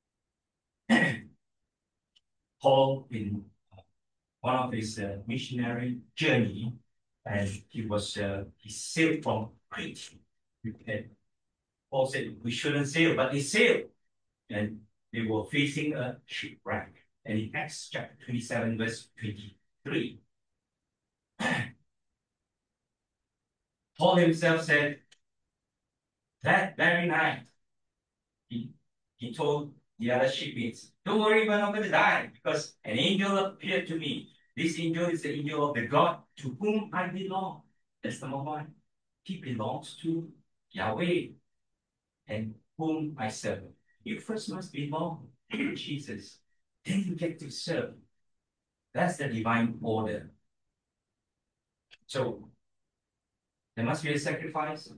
Paul, in one of his uh, missionary journey, and he was uh, he sailed from Crete. And Paul said we shouldn't sail, but they sailed, and they were facing a shipwreck. And in Acts chapter twenty-seven, verse twenty-three, Paul himself said, that very night, he, he told the other shipmates, don't worry, we're not going to die, because an angel appeared to me. This angel is the angel of the God to whom I belong. That's number one. He belongs to Yahweh, and whom I serve. You first must belong to Jesus. Then you get to serve. That's the divine order. So, there must be a sacrifice.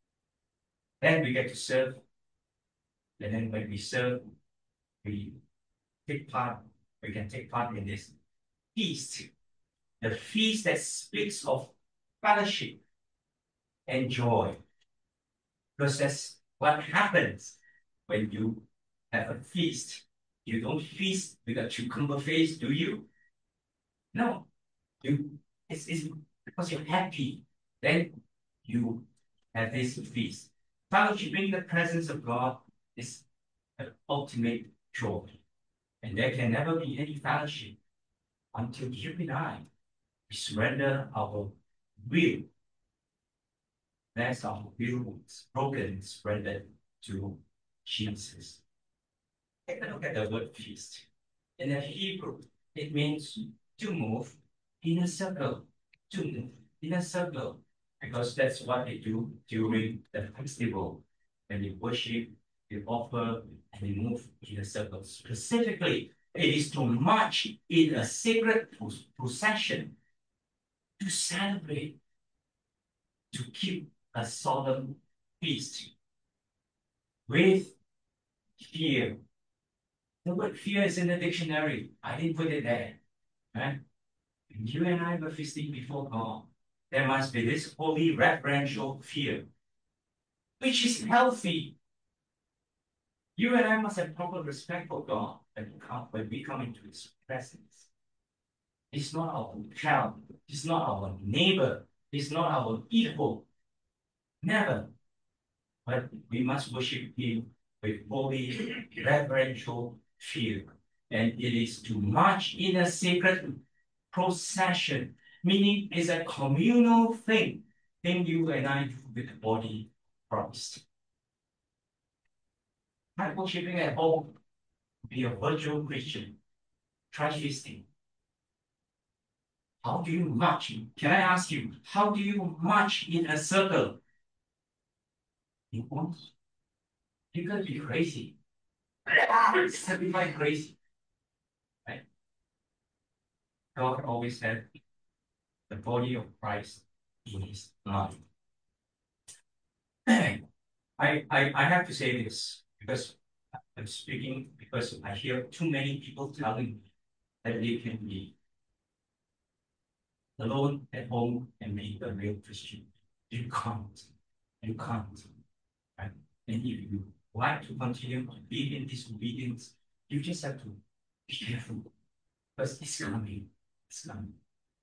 Then we get to serve. And then when we serve, we take part, we can take part in this feast. The feast that speaks of fellowship and joy. Because that's what happens when you have a feast. You don't feast with a cucumber face, do you? No. You, it's, it's because you're happy. Then you have this feast. Fellowshipping in the presence of God is an ultimate joy. And there can never be any fellowship until you and I we surrender our will. That's our will is broken, surrendered to Jesus. Take a look at the word feast. In the Hebrew, it means to move in a circle. To move in a circle. Because that's what they do during the festival. When they worship, they offer, and they move in a circle. Specifically, it is to march in a sacred procession, to celebrate, to keep a solemn feast with fear. The word fear is in the dictionary. I didn't put it there. Right? When you and I were feasting before God, there must be this holy reverential fear, which is healthy. You and I must have proper respect for God when we come, when we come into His presence. He's not our child. He's not our neighbor. He's not our equal. Never. But we must worship Him with holy, reverential fear. And it is to march in a sacred procession, meaning it's a communal thing, thing you and I do with the body of Christ. Not worshiping at home, be a virtual Christian. Try feasting. How do you march? Can I ask you, how do you march in a circle? You won't. You're gonna be crazy. It's certified crazy. Right? God always said the body of Christ in his mind. I, I, I have to say this because I'm speaking because I hear too many people telling me that they can be alone at home and be a real Christian. You can't. You can't. Right? And if you like to continue to be in disobedience, you just have to be careful because it's coming. It's coming.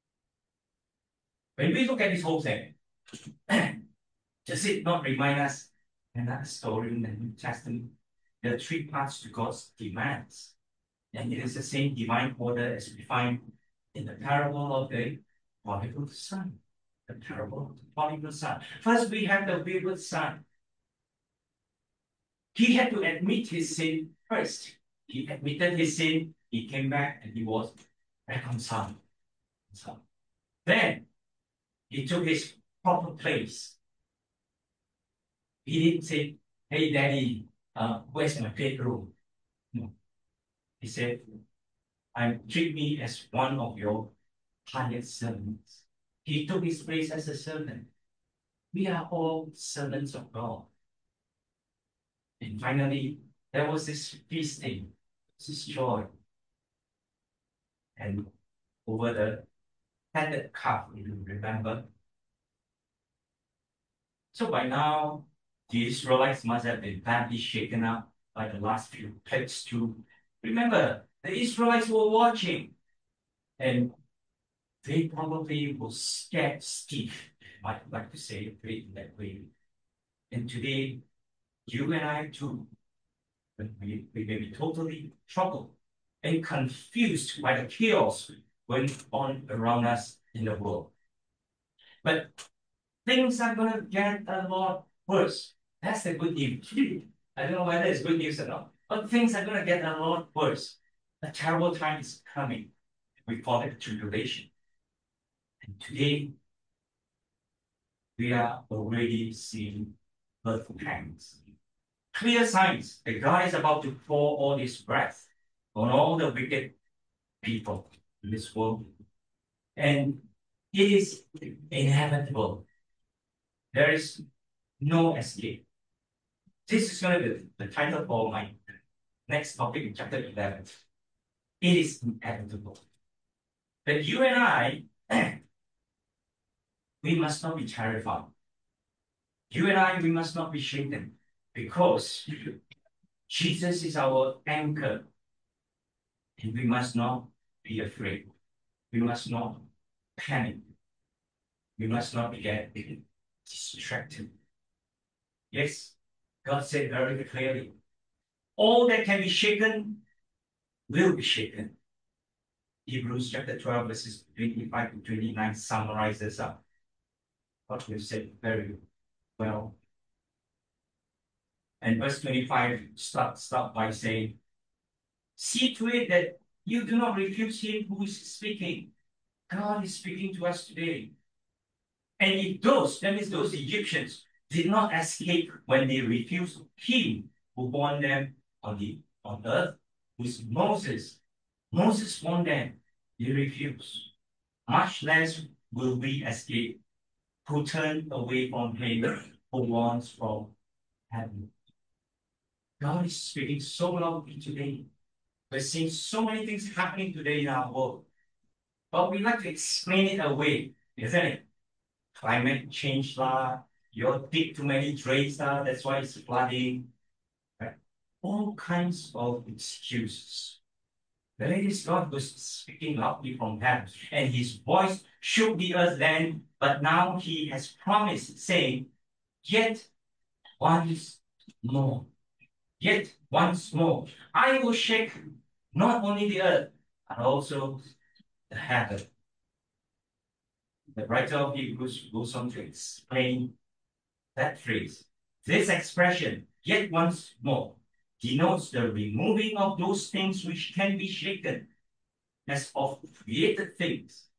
When we look at this whole thing, does it not remind us another story in the New Testament? There are three parts to God's demands. And it is the same divine order as we find in the parable of the prodigal son. The parable of the prodigal son. First, we have the wayward son. He had to admit his sin first. He admitted his sin, he came back, and he was reconciled. So, then, he took his proper place. He didn't say, hey, daddy, uh, where's my bedroom? No. He said, I treat me as one of your hired servants. He took his place as a servant. We are all servants of God. And finally, there was this feasting, this joy. And over the fatted calf, if you remember. So by now, the Israelites must have been badly shaken up by the last few plagues too. Remember, the Israelites were watching. And they probably were scared stiff, I like to say it in that way. And today, you and I too, we, we may be totally troubled and confused by the chaos going on around us in the world. But things are going to get a lot worse. That's the good news. I don't know whether it's good news or not, but things are going to get a lot worse. A terrible time is coming. We call it tribulation. And today, we are already seeing birth pangs. Clear signs that God is about to pour all his wrath on all the wicked people in this world. And it is inevitable. There is no escape. This is going to be the title for my next topic in chapter eleven. It is inevitable. But you and I, we must not be terrified. You and I, we must not be shaken because Jesus is our anchor. And we must not be afraid. We must not panic. We must not get distracted. Yes, God said very clearly, all that can be shaken will be shaken. Hebrews chapter twelve, verses twenty-five to twenty-nine summarizes up what we've said very well. And verse twenty-five starts start by saying, see to it that you do not refuse him who is speaking. God is speaking to us today. And if those, that means those Egyptians, did not escape when they refused him who warned them on the on earth, was Moses. Moses warned them, they refused. Much less will we escape who turn away from him who warns from heaven. God is speaking so loudly today. We're seeing so many things happening today in our world. But we like to explain it away, isn't it? Climate change, lah, you dig too many drains, lah, that's why it's flooding. Right? All kinds of excuses. The latest God was speaking loudly from heaven, and his voice shook the earth then, but now he has promised, saying, yet once more, yet once more, I will shake not only the earth, but also the heaven. The writer of Hebrews goes on to explain that phrase. This expression, yet once more, denotes the removing of those things which can be shaken, as of created things,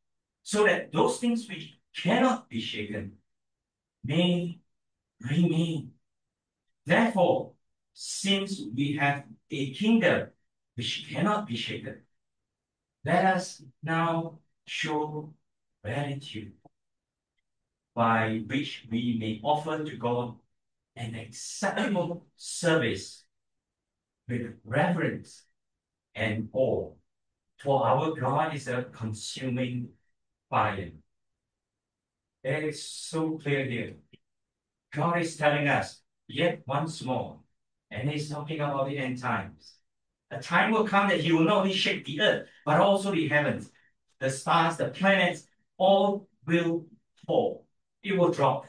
so that those things which cannot be shaken may remain. Therefore, since we have a kingdom which cannot be shaken, let us now show gratitude by which we may offer to God an acceptable service with reverence and awe. For our God is a consuming fire. It is so clear here. God is telling us yet once more, and He's talking about the end times. A time will come that He will not only shake the earth, but also the heavens, the stars, the planets, all will fall. It will drop.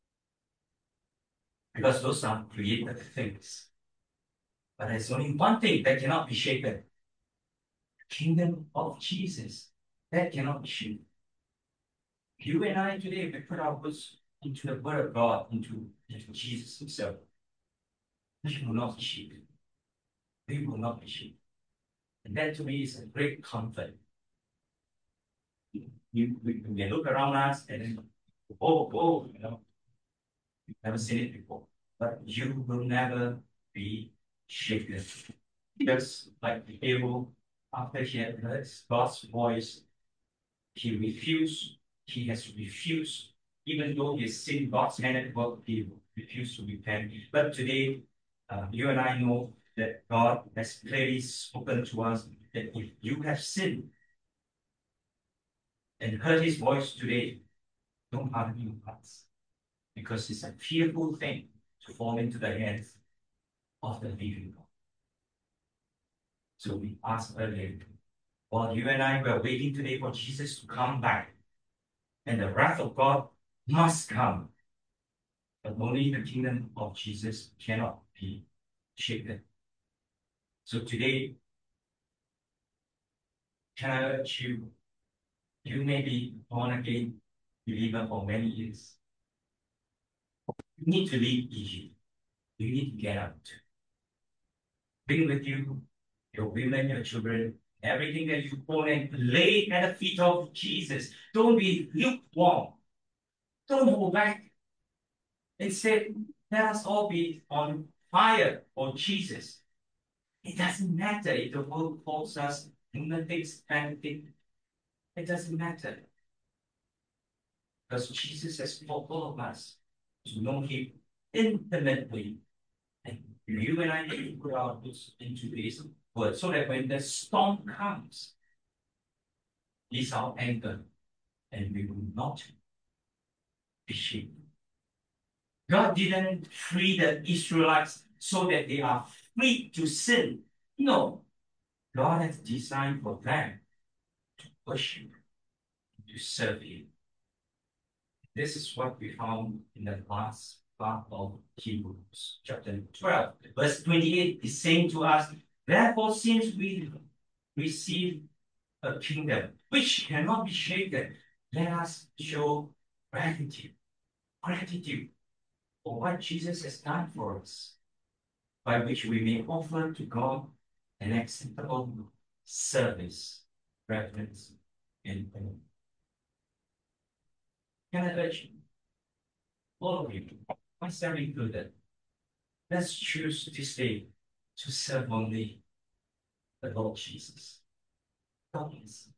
Because those are created things. But there's only one thing that cannot be shaken. The kingdom of Jesus. That cannot be shaken. You and I today, we put our words into the word of God, into, into Jesus Himself. We will not be shaken. We will not be shaken. And that to me is a great comfort. You, we, we may look around us and then, oh, oh, you know, we've never seen it before. But you will never be shaken. Just like Abel, after he had heard God's voice, he refused, he has refused, even though he has seen God's hand at work, he refused to repent. But today, uh, you and I know that God has clearly spoken to us that if you have sinned and heard his voice today, don't harden your hearts. Because it's a fearful thing to fall into the hands of the living God. So we asked earlier, while you and I were waiting today for Jesus to come back, and the wrath of God must come, but only the kingdom of Jesus cannot be shaken. So today, can I urge you, you may be born again believer for many years. You need to leave Egypt. You need to get out. Bring with you your women, your children, everything that you own, and lay at the feet of Jesus. Don't be lukewarm. Don't hold back. Instead, let us all be on fire for Jesus. It doesn't matter if the world calls us lunatics, fanatic. It doesn't matter. Because Jesus has called all of us to know Him intimately. And you and I need to put our roots into His word so that when the storm comes, He's our anchor and we will not be shaken. God didn't free the Israelites so that they are free to sin. No. God has designed for them to worship, to serve Him. This is what we found in the last part of Hebrews, chapter twelve. Verse twenty-eight is saying to us, therefore, since we receive a kingdom which cannot be shaken, let us show gratitude. Gratitude for what Jesus has done for us, by which we may offer to God an acceptable service, reverence, and prayer. Can I urge you, all of you, myself included, let's choose this day to serve only the Lord Jesus. God bless.